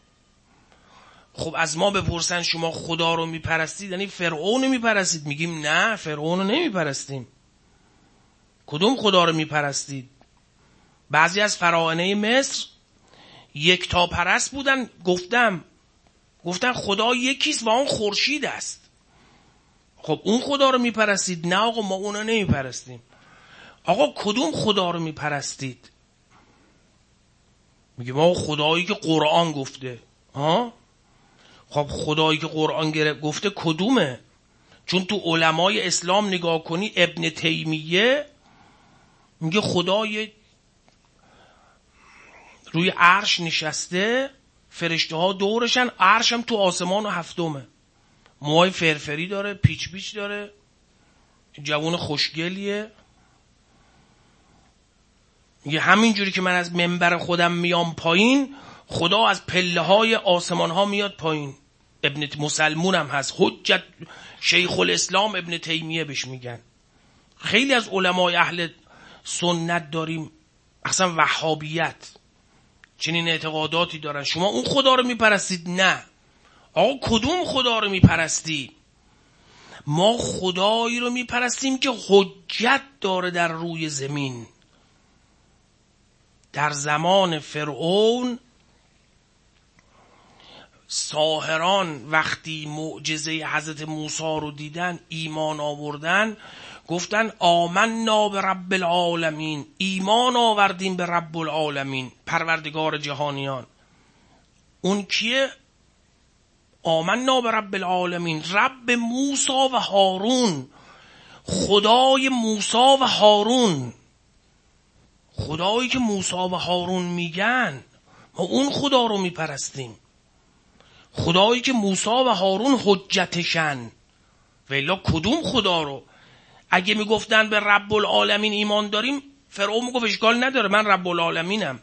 S1: خب از ما بپرسن شما خدا رو میپرستید یعنی فرعون رو میپرستید؟ میگیم نه، فرعون رو نمیپرستیم. کدوم خدا رو میپرستید؟ بعضی از فراعنه مصر یکتا پرست بودن، گفتن خدا یکیست و اون خورشید است. خب اون خدا رو میپرستید؟ نه آقا ما اون رو نمیپرستیم. آقا کدوم خدا رو میپرستید؟ میگه ما خدایی که قرآن گفته. خب خدایی که قرآن گفته کدومه؟ چون تو علمای اسلام نگاه کنی، ابن تیمیه میگه خدای روی عرش نشسته، فرشته ها دورشن، عرش هم تو آسمان و هفتمه، موهای فرفری داره، پیچ پیچ داره، جوون خوشگلیه. میگه همینجوری که من از منبر خودم میام پایین، خدا از پله های آسمان ها میاد پایین. ابن مسلمون هم هست، حجت شیخ الاسلام ابن تیمیه بهش میگن. خیلی از علمای اهل سنت داریم، اصلا وهابیت چنین اعتقاداتی دارن. شما اون خدا رو میپرستید؟ نه. آقا کدوم خدا رو میپرستی؟ ما خدایی رو میپرستیم که حجت داره در روی زمین. در زمان فرعون ساحران وقتی معجزه حضرت موسی رو دیدن، ایمان آوردن، گفتن آمنا به رب العالمین، ایمان آوردیم به رب العالمین، پروردگار جهانیان. اون کیه؟ آمنا به رب العالمین، رب موسی و هارون، خدای موسی و هارون، خدایی که موسی و هارون میگن، ما اون خدا رو میپرستیم، خدایی که موسی و هارون حجتشن. ولی کدوم خدا رو؟ اگه میگفتن به رب العالمین ایمان داریم، فرعون میگفت اشکال نداره، من رب العالمینم.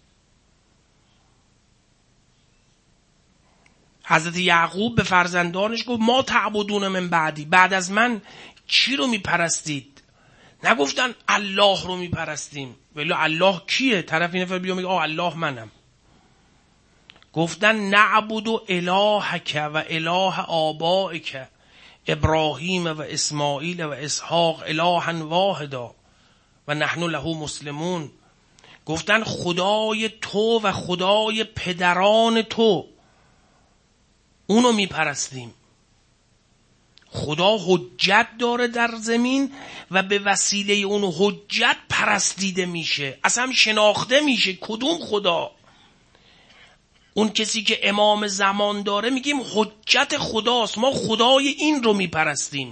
S1: حضرت یعقوب به فرزندانش گفت ما تعبدون من بعدی، بعد از من چی رو میپرستید؟ نگفتن الله رو میپرستیم. ولی الله کیه؟ طرف این نفر بیا میگه الله منم. گفتن نعبد الهک و اله آبائک ابراهیم و اسماعیل و اسحاق الها واحدا و نحن له مسلمون. گفتن خدای تو و خدای پدران تو، اونو میپرستیم. خدا حجت داره در زمین و به وسیله اون حجت پرستیده میشه، اصلا شناخته میشه کدوم خدا. اون کسی که امام زمان داره میگیم حجت خداست، ما خدای این رو میپرستیم.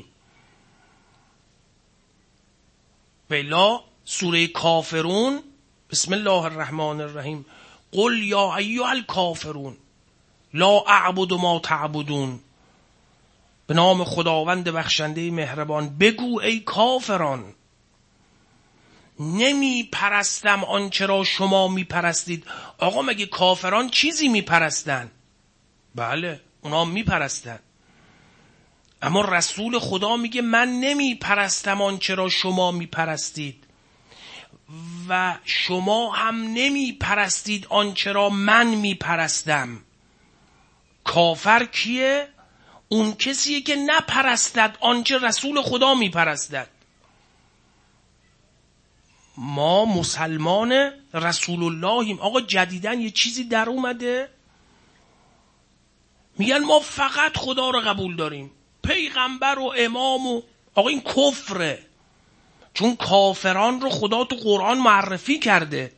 S1: بلا سوره کافرون، بسم الله الرحمن الرحیم، قل یا ایها الکافرون لا اعبد ما تعبدون، به نام خداوند بخشنده مهربان بگو ای کافران نمی پرستم آنچه را شما می پرستید. آقا مگه کافران چیزی می پرستن؟ بله اونا می پرستن، اما رسول خدا میگه من نمی پرستم آنچه را شما می پرستید و شما هم نمی پرستید آنچه را من می پرستم. کافر کیه؟ اون کسیه که نپرستد آنچه رسول خدا می پرستد. ما مسلمان رسول اللهیم. آقا جدیدن یه چیزی در اومده، میگن ما فقط خدا رو قبول داریم، پیغمبر و امام و آقا این کفره، چون کافران رو خدا تو قرآن معرفی کرده.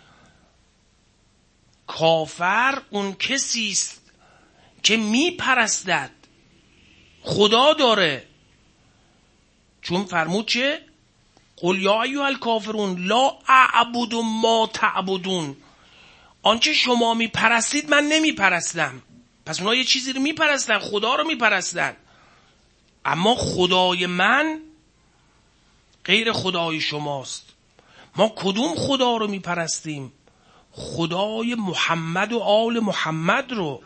S1: کافر اون کسی است که میپرستد، خدا داره، چون فرمود چه؟ قل یا ایها الکافرون لا اعبد ما تعبدون، آنچه شما میپرستید من نمیپرستم. پس اونا یه چیزی رو میپرستن، خدا رو میپرستن، اما خدای من غیر خدای شماست. ما کدوم خدا رو میپرستیم؟ خدای محمد و آل محمد رو.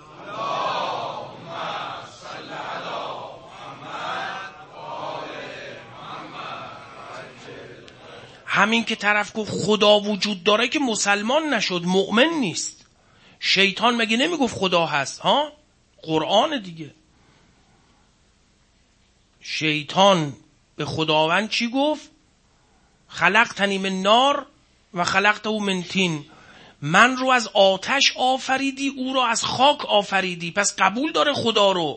S1: همین که طرف گفت خدا وجود داره که مسلمان نشد، مؤمن نیست. شیطان مگه نمیگفت خدا هست؟ ها، قرآن دیگه. شیطان به خداوند چی گفت؟ خلقتنی من نار و خلقته من طین، من رو از آتش آفریدی، او رو از خاک آفریدی. پس قبول داره خدا رو،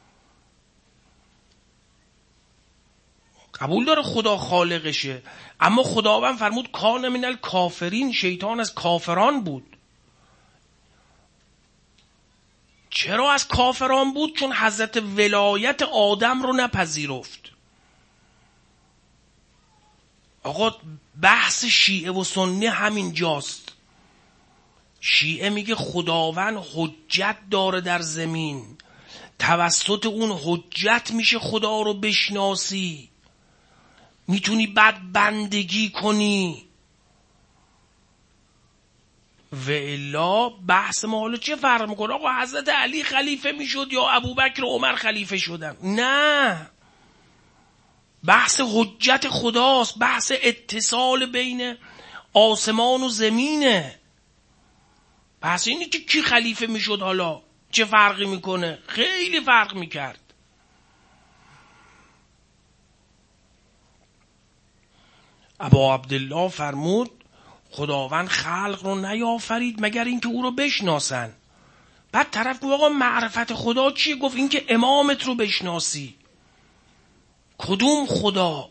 S1: قبول داره خدا خالقشه. اما خداوند فرمود کان من الکافرین، شیطان از کافران بود. چرا از کافران بود؟ چون حضرت ولایت آدم رو نپذیرفت. آقا بحث شیعه و سنی همین جاست. شیعه میگه خداوند حجت داره در زمین، توسط اون حجت میشه خدا رو بشناسی، میتونی بعد بندگی کنی. و الا بحث ما حالا چه فرق میکنه؟ آقا حضرت علی خلیفه میشد یا ابوبکر و عمر خلیفه شدن؟ نه، بحث حجت خداست، بحث اتصال بین آسمان و زمینه. بحث اینه که کی خلیفه میشد حالا چه فرقی میکنه؟ خیلی فرق میکرد. ابا عبدالله فرمود خداوند خلق رو نیافرید مگر اینکه او رو بشناسن. بعد طرف گفت آقا معرفت خدا چیه؟ گفت این که امامت رو بشناسی. کدوم خدا؟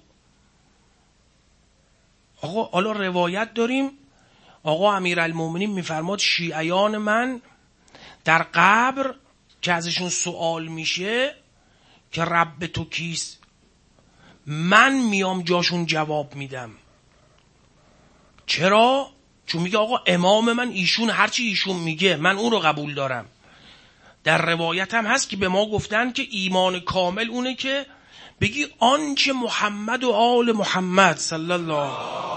S1: آقا حالا روایت داریم آقا امیرالمومنین میفرماد شیعیان من در قبر که ازشون سوال میشه که رب تو کیست، من میام جاشون جواب میدم. چرا؟ چون میگه آقا امام من ایشون، هرچی ایشون میگه من اون رو قبول دارم. در روایت هم هست که به ما گفتن که ایمان کامل اونه که بگی آنچه محمد و آل محمد صلی الله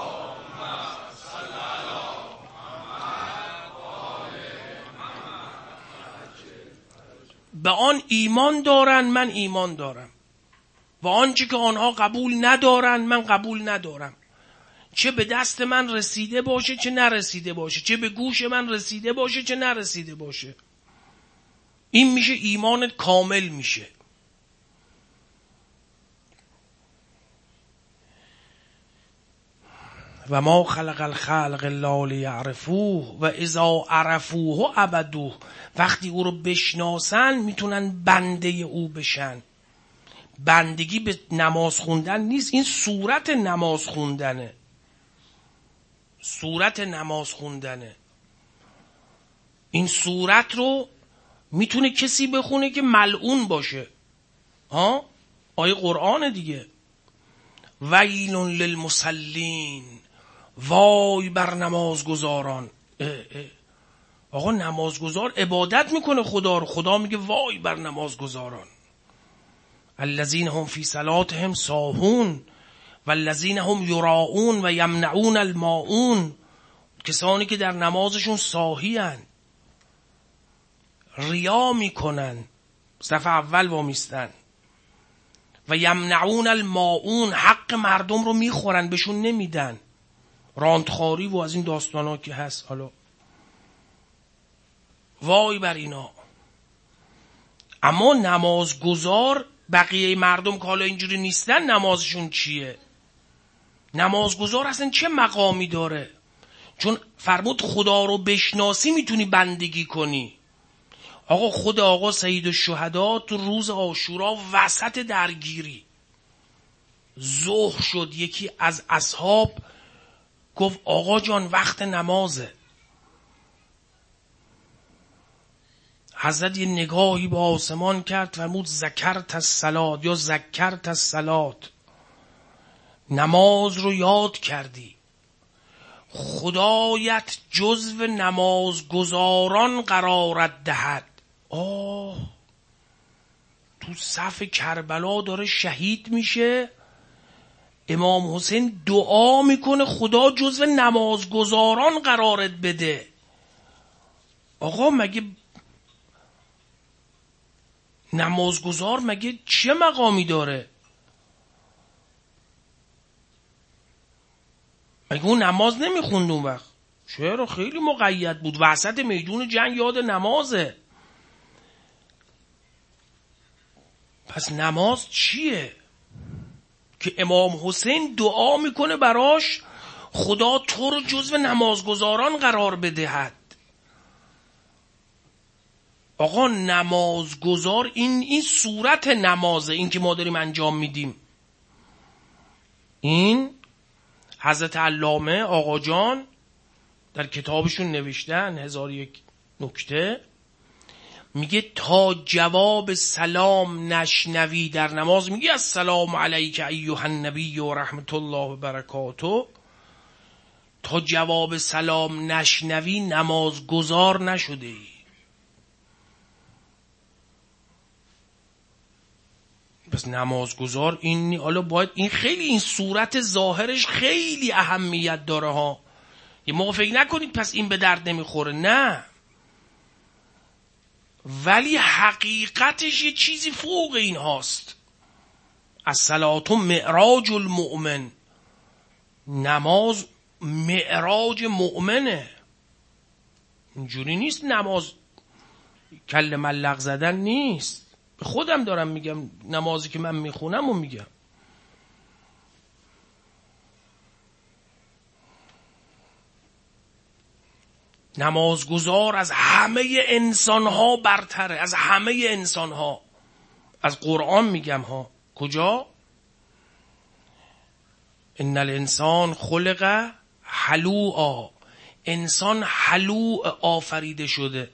S1: به آن ایمان دارن من ایمان دارم، و آنچه که آنها قبول ندارن من قبول ندارم، چه به دست من رسیده باشه چه نرسیده باشه، چه به گوش من رسیده باشه چه نرسیده باشه. این میشه ایمانت کامل میشه. و ما خلق الخلق الا لیعرفوه و اذا عرفوه عبدوه، وقتی او رو بشناسن میتونن بنده او بشن. بندگی به نماز خوندن نیست، این صورت نماز خوندنه، صورت نماز خوندنه. این صورت رو میتونه کسی بخونه که ملعون باشه. آیه قرآن دیگه، ویل للمصلین، وای بر نمازگزاران. آقا نمازگزار عبادت میکنه خدا رو، خدا میگه وای بر نمازگزاران. الذین هم فی صلاتهم ساهون والذین هم یراؤون و یمنعون الماعون، کسانی که در نمازشون ساهی هن، ریا میکنن، صف اول وامیستن. و یمنعون الماعون، حق مردم رو میخورن بهشون نمیدن، راندخاری و از این داستانا که هست. حالا وای بر اینا. اما نمازگزار، بقیه مردم که حالا اینجوری نیستن نمازشون چیه؟ نمازگزار اصلا چه مقامی داره؟ چون فرمود خدا رو بشناسی میتونی بندگی کنی. آقا خود آقا سید الشهدا تو روز عاشورا وسط درگیری ظهر شد، یکی از اصحاب گفت آقا جان وقت نمازه. حضرت یه نگاهی به آسمان کرد، فرمود ذکرت الصلاة یا ذکرت الصلاة، نماز رو یاد کردی. خدایت جزو نمازگزاران قرارت دهد. تو صف کربلا داره شهید میشه، امام حسین دعا میکنه خدا جزو نمازگزاران قرارت بده. آقا مگه نمازگزار مگه چه مقامی داره؟ مگه اون نماز نمیخوند اون وقت؟ چرا؟ خیلی مقید بود، وسط میدون جنگ یاد نمازه. پس نماز چیه؟ که امام حسین دعا میکنه براش خدا تو رو جزو نمازگزاران قرار بدهد. آقا نمازگزار این صورت نمازه، این که ما داریم انجام میدیم. این حضرت علامه آقا جان در کتابشون نوشتن 1001 نکته، میگه تا جواب سلام نشنوی در نماز، میگه السلام علیک ایها النبی و رحمت الله و برکاته، تا جواب سلام نشنوی نمازگزار نشده ای. پس نمازگزار این حالا باید این خیلی این صورت ظاهرش خیلی اهمیت داره ها. یه موقع فکر نکنید پس این به درد نمیخوره، نه، ولی حقیقتش یه چیزی فوق این هاست. الصلاة معراج المؤمن، نماز معراج مؤمنه. اینجوری نیست نماز کل ملق زدن نیست. به خودم دارم میگم، نمازی که من میخونم و میگم. نمازگزار از همه انسانها برتره، از همه انسانها. از قرآن میگم ها. کجا؟ ان الانسان خلق هلوعا، انسان هلوع آفریده شده.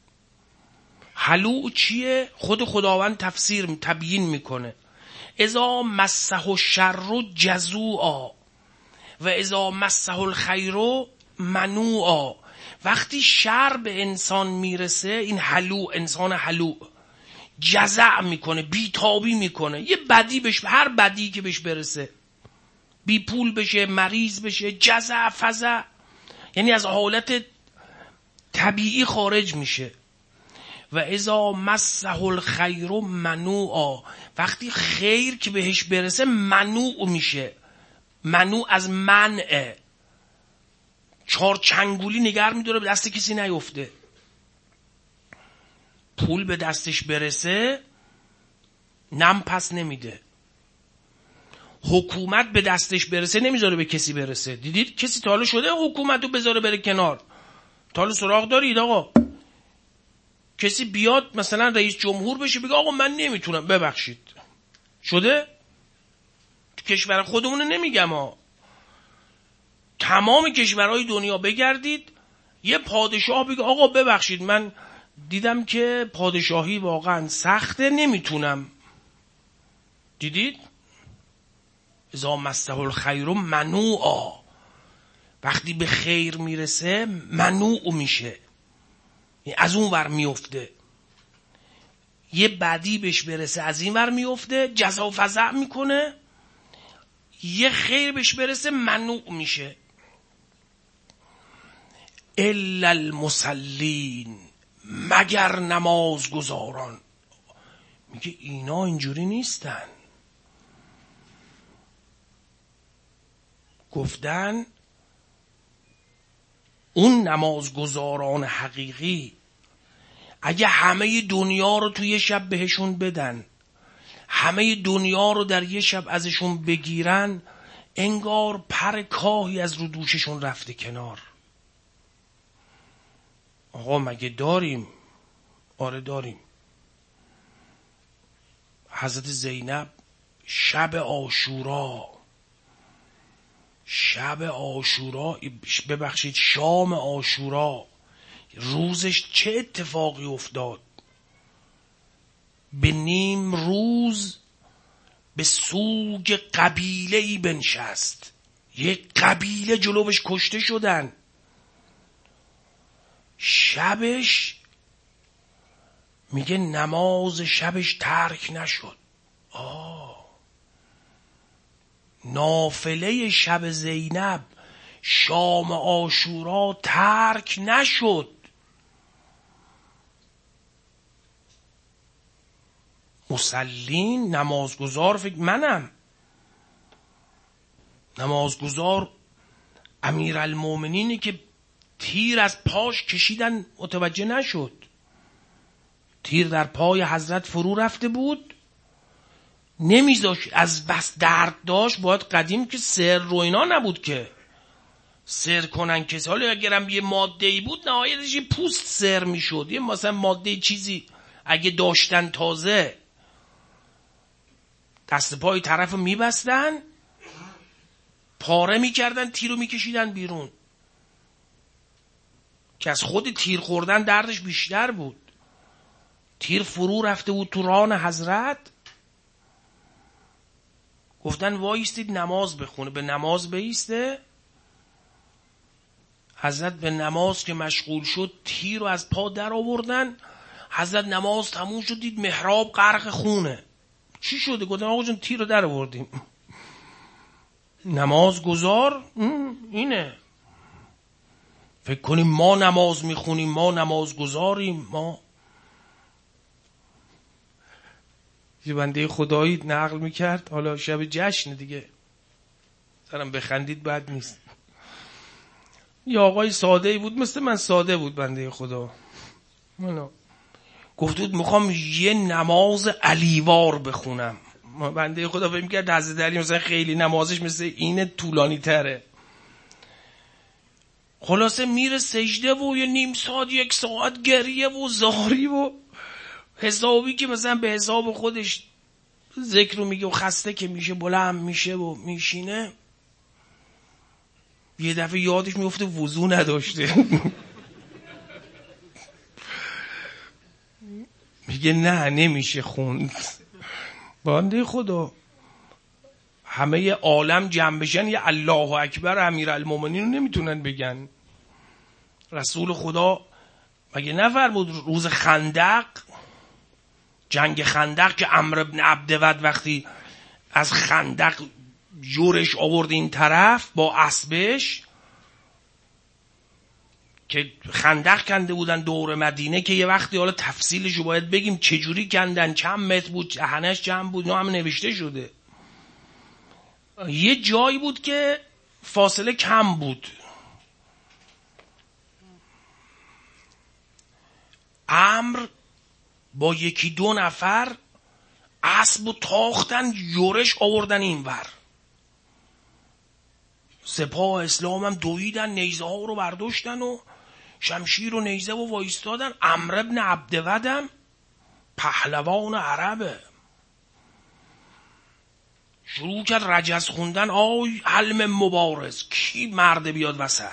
S1: هلوع چیه؟ خود خداوند تبیین میکنه. اذا مسه الشر جزوعا و اذا مسه الخیر منوعا. وقتی شر به انسان میرسه، این هلوع، انسان هلوع جزع میکنه، بیتابی میکنه. یه بدی بهش، هر بدی که بهش برسه، بی پول بشه، مریض بشه، جزع، فزع، یعنی از حالت طبیعی خارج میشه. و اذا مسه الخیر منوعا، وقتی خیر که بهش برسه منوع میشه. منوع از منع، 4 چنگولی نگر میداره به دست کسی نیفته. پول به دستش برسه نم پس نمیده. حکومت به دستش برسه نمیذاره به کسی برسه. دیدید کسی تا حالا شده حکومت رو بذاره بره کنار؟ تا حالا سراغ دارید آقا کسی بیاد مثلا رئیس جمهور بشه بگه آقا من نمیتونم؟ ببخشید شده؟ تو کشور خودمون نمیگم ها، تمام کشورهای دنیا بگردید، یه پادشاه بگه آقا ببخشید من دیدم که پادشاهی واقعا سخته نمیتونم. دیدید؟ اذا مسه الخیر منوعا، وقتی به خیر میرسه منوع میشه، از اون ور میفته. یه بدی بهش برسه از این ور میفته، جزع و فزع میکنه. یه خیر بهش برسه منوع میشه. الا المصلین، مگر نمازگزاران. میگه اینا اینجوری نیستن. گفتن اون نمازگزاران حقیقی اگه همه دنیا رو توی شب بهشون بدن، همه دنیا رو در یه شب ازشون بگیرن، انگار پر کاهی از رو دوششون رفته کنار. آقا مگه داریم؟ آره داریم. حضرت زینب شب عاشورا، ببخشید شام عاشورا، روزش چه اتفاقی افتاد؟ به نیم روز به سوگ قبیله ای بنشست. یک قبیله جلوش کشته شدن. شبش میگه نماز شبش ترک نشد. نافله شب زینب شام عاشورا ترک نشد. مسلین نمازگزار، فکر منم نمازگزار امیرالمومنینی که تیر از پاش کشیدن متوجه نشد. تیر در پای حضرت فرو رفته بود، نمیذاشت، از بس درد داشت. باید قدیم که سر رو اینا نبود که سر کنن کسی. حالا اگرم یه ماده ای بود نهایتش یه پوست سر میشد، یه مثلا ماده چیزی اگه داشتن تازه دست پای طرف میبستن، پاره میکردن، تیر رو میکشیدن بیرون که از خود تیر خوردن دردش بیشتر بود. تیر فرو رفته بود تو ران حضرت. گفتن وایستید نماز بخونه. به نماز بایسته. حضرت به نماز که مشغول شد تیر رو از پا در آوردن. حضرت نماز تموم شد دید محراب غرق خونه. چی شده؟ گفتن آقا جون تیر رو در آوردیم. نماز گذار اینه. فکر کنیم ما نماز میخونیم، ما نماز گذاریم. ما یه بنده خدایی نقل میکرد، حالا شب جشن دیگه سرم بخندید بد نیست. یه آقای ساده بود، مثل من ساده بود بنده خدا. گفت بود میخوام یه نماز علیوار بخونم. بنده خدا فکر میکرد حضرت علی مثلا خیلی نمازش مثل اینه، طولانی تره. خلاصه میره سجده و یه نیم ساعت یک ساعت گریه و زاری و حسابی که مثلا به حساب خودش ذکر رو میگه و خسته که میشه بلند میشه و میشینه. یه دفعه یادش میفته وضو نداشته. میگه نه نمیشه خوند. بنده خدا همه عالم جمع بشن یه الله اکبر امیرالمومنین رو نمیتونن بگن. رسول خدا مگه نفرمود روز خندق، جنگ خندق که عمرو بن عبدود وقتی از خندق جورش آورد این طرف با اسبش، که خندق کنده بودن دور مدینه، که یه وقتی حالا تفصیلشو باید بگیم چجوری کندن، چند متر بود، دهنش چند بود، هم نوشته شده. یه جایی بود که فاصله کم بود. عمرو با یکی دو نفر اسب و تاختن یورش آوردن این ور. سپاه اسلام هم دویدن، نیزه ها رو برداشتن و شمشیر و نیزه و وایستادن. عمرو بن عبدود هم پهلوان عربه، شروع کرد رجز خوندن. آی علم مبارز، کی مرد بیاد وسط؟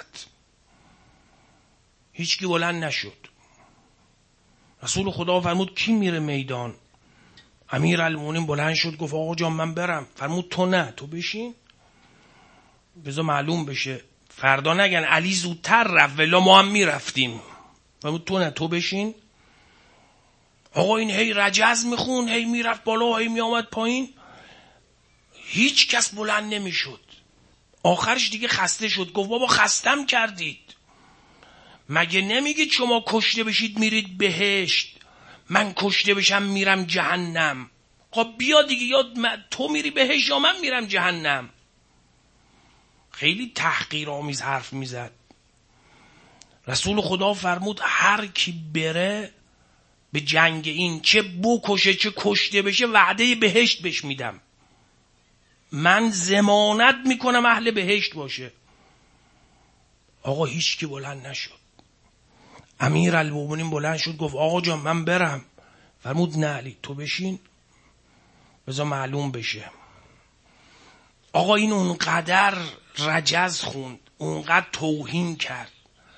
S1: هیچ کی بلند نشد. رسول خدا فرمود کی میره میدان؟ امیرالمومنین بلند شد گفت آقا جان من برم. فرمود تو نه، تو بشین بذار معلوم بشه، فردا نگن علی زودتر رفت ولی ما هم میرفتیم. فرمود تو نه، تو بشین. آقا این هی رجز میخون، هی میرفت بالا، هی میامد پایین، هیچ کس بلند نمیشد. آخرش دیگه خسته شد، گفت بابا خستم کردید، مگه نمیگید شما کشته بشید میرید بهشت، من کشته بشم میرم جهنم؟ خب بیا دیگه، یا تو میری بهشت یا من میرم جهنم. خیلی تحقیرآمیز حرف میزد. رسول خدا فرمود هر کی بره به جنگ این، چه بکشه چه کشته بشه، وعده بهشت بهش میدم، من ضمانت میکنم اهل بهشت باشه. آقا هیچ کی بلند نشد. امیرالمومنین بلند شد گفت آقا جان من برم. فرمود نه علی تو بشین بذار معلوم بشه. آقا این اونقدر رجز خوند، اونقدر توهین کرد.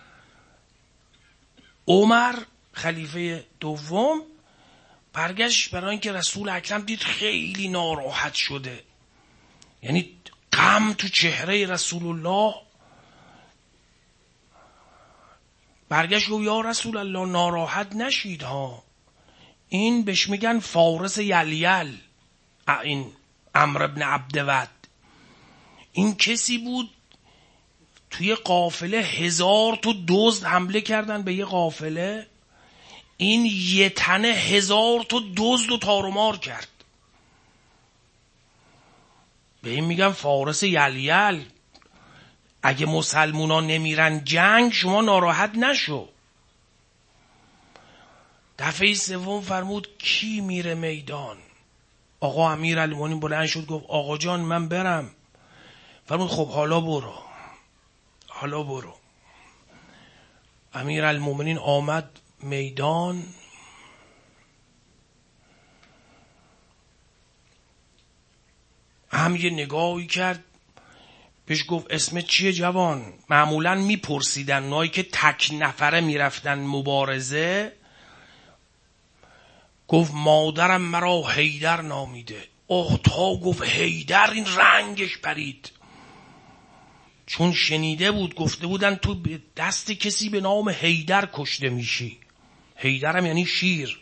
S1: عمر خلیفه دوم برگشت برای اینکه رسول اکرم دید خیلی ناراحت شده، یعنی غم تو چهره رسول الله. برگشت گفت یا رسول الله ناراحت نشید ها، این بهش میگن فارس یلیل، این عمرو بن عبدود. این کسی بود توی قافله 1000 تا دزد حمله کردن به یه قافله، این یه تنه 1000 تا دزد و تارومار کرد. به این میگن فارس یلیل. اگه مسلمونا نمیرن جنگ شما ناراحت نشو. دفعه سوم فرمود کی میره میدان؟ آقا امیرالمومنین بلند شد گفت آقا جان من برم. فرمود خب حالا برو. امیرالمومنین آمد میدان. هم یه نگاهی کرد، بهش گفت اسمت چیه جوان؟ معمولا میپرسیدن اونایی که تک نفره میرفتن مبارزه. گفت مادرم مرا حیدر نامیده. تا گفت حیدر این رنگش پرید، چون شنیده بود گفته بودن تو به دست کسی به نام حیدر کشته میشی. حیدرم یعنی شیر.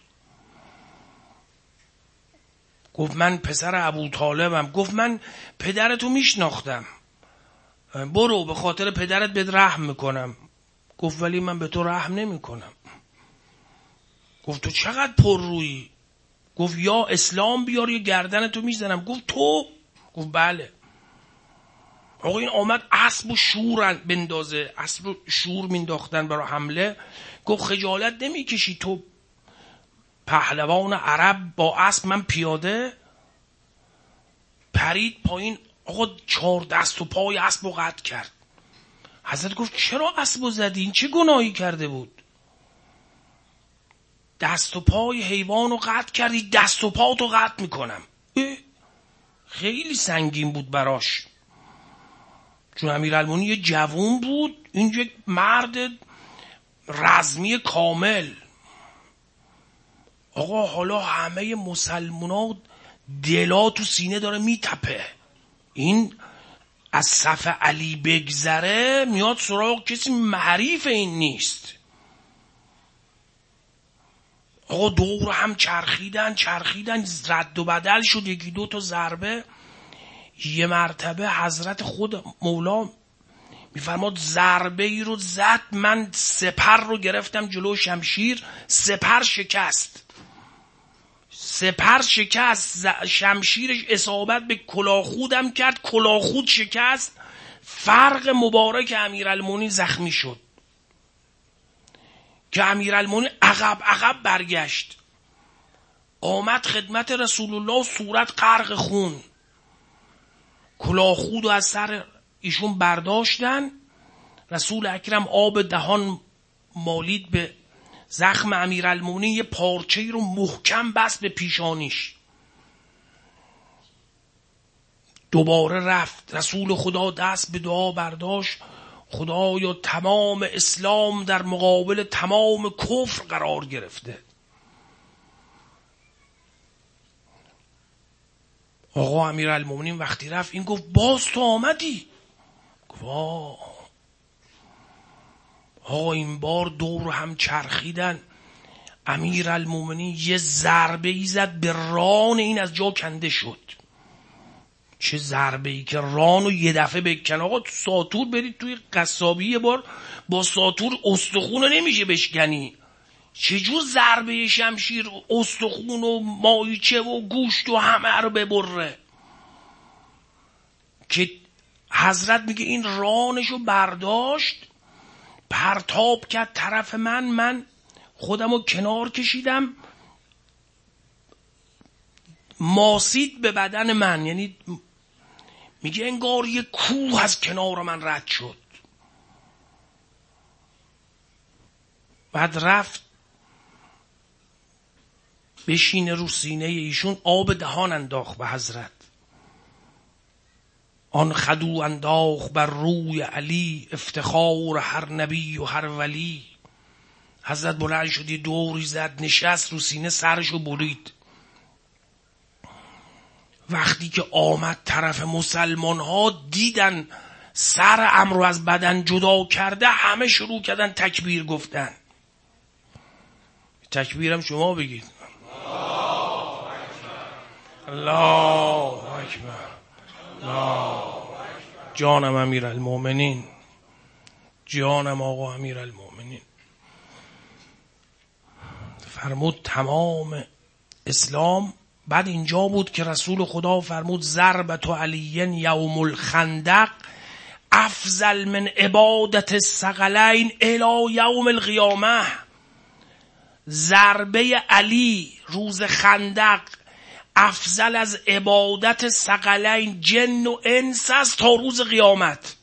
S1: گفت من پسر ابوطالبم. گفت من پدرتو میشناختم، برو به خاطر پدرت بهت رحم میکنم. گفت ولی من به تو رحم نمیکنم. گفت تو چقدر پر رویی؟ گفت یا اسلام بیار یا گردنتو میزنم. گفت تو؟ گفت بله. آقا این آمد اسب و شور بندازه، اسب و شور مینداختن برای حمله. گفت خجالت نمیکشی تو پهلوان عرب با اسب من پیاده؟ پرید پایین. آقا 4 دست و پای اسب رو قطع کرد. حضرت گفت چرا اسب رو زدی؟ این چه گناهی کرده بود؟ دست و پای حیوان رو قطع کردی، دست و پا تو قطع میکنم. خیلی سنگین بود براش، چون امیرالمومنین یه جوون بود، این یک مرد رزمی کامل. آقا حالا همه مسلمونا دلا تو سینه داره میتپه، این از صف علی بگذره میاد سراغ کسی حریف این نیست. آقا دور هم چرخیدن رد و بدل شد، 1-2 تا ضربه. یه مرتبه حضرت خود مولا میفرماد ضربه ای رو زد، من سپر رو گرفتم جلو شمشیر، سپر شکست، شمشیرش اصابت به کلاخودم کرد، کلاخود شکست، فرق مبارک امیرالمومنین زخمی شد که امیرالمومنین عقب برگشت، آمد خدمت رسول الله، صورت غرق خون. کلاخود رو از سر ایشون برداشتن. رسول اکرم آب دهان مالید به زخم امیرالمومنین، یه پارچه‌ای رو محکم بست به پیشانیش. دوباره رفت. رسول خدا دست به دعا برداشت، خدایا تمام اسلام در مقابل تمام کفر قرار گرفته. آقا امیرالمومنین وقتی رفت این گفت باز تو آمدی؟ گفت آقا این بار دور هم چرخیدن. امیرالمومنین یه ضربه ای زد به ران این، از جا کنده شد. چه ضربه ای که رانو یه دفعه بکن. آقا تو ساتور برید توی قصابی یه بار با ساتور استخون نمیشه بشکنی، چجور ضربه شمشیر استخون و مایچه و گوشت و همه رو ببره. که حضرت میگه این رانشو برداشت پرتاب کرد طرف من خودمو کنار کشیدم، ماسید به بدن من، یعنی میگه انگار یه کوه از کنار من رد شد. بعد رفت بشینه رو سینه ایشون، آب دهان انداخت به حضرت. آن خدو انداخت بر روی علی، افتخار هر نبی و هر ولی. حضرت بلند شدی دوری زد، نشست رو سینه، سرشو برید. وقتی که آمد طرف مسلمان ها دیدن سر عمرو از بدن جدا کرده، همه شروع کردن تکبیر گفتن. تکبیرم شما بگید. الله اکبر. الله. جانم امیرالمومنین، جانم آقا امیرالمومنین. فرمود تمام اسلام. بعد اینجا بود که رسول خدا فرمود ضربت علی یوم الخندق افضل من عبادت الثقلین الی یوم القیامه. ضربه علی روز خندق افضل از عبادت ثقلین جن و انس است تا روز قیامت.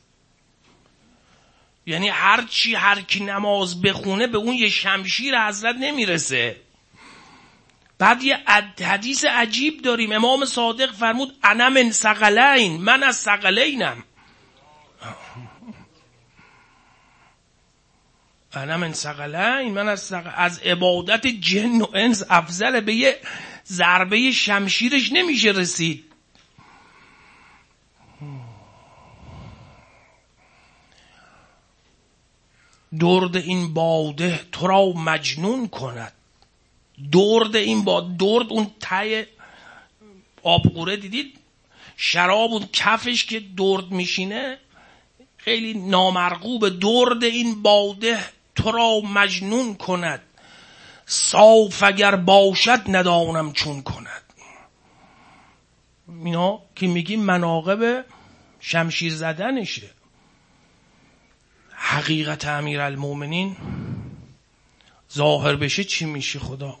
S1: یعنی هر کی نماز بخونه به اون یه شمشیر حضرت نمیرسه. بعد یه حدیث عجیب داریم، امام صادق فرمود انا من ثقلین، من از ثقلینم. انا من ثقلین، من از عبادت جن و انس افضل، به یه ضربه شمشیرش نمیشه رسید. درد این باده تو را مجنون کند. درد این باده، درد اون ته آبقوره دیدید شراب اون کفش که درد میشینه خیلی نامرغوب. درد این باده تو را مجنون کند، صاف اگر باشد ندانم چون کند. اینا که میگیم مناقب شمشیر زدنشه. حقیقت امیرالمومنین ظاهر بشه چی میشه خدا.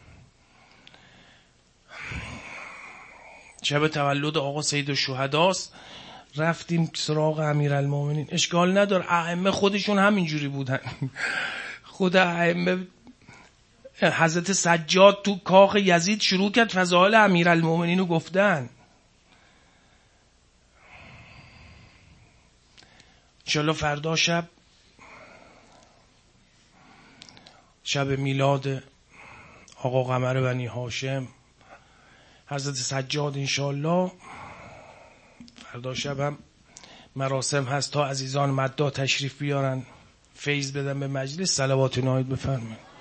S1: شب تولد آقا سید الشهداست، رفتیم سراغ امیرالمومنین. اشکال نداره، ائمه خودشون همینجوری بودن. خود ائمه، حضرت سجاد تو کاخ یزید شروع کرد فضائل امیرالمومنین رو گفتن. انشالله فردا شب میلاد آقا قمر بنی هاشم حضرت سجاد، انشالله فردا شب هم مراسم هست تا عزیزان مدعا تشریف بیارن فیض بدن به مجلس. صلوات نایید بفرمایید.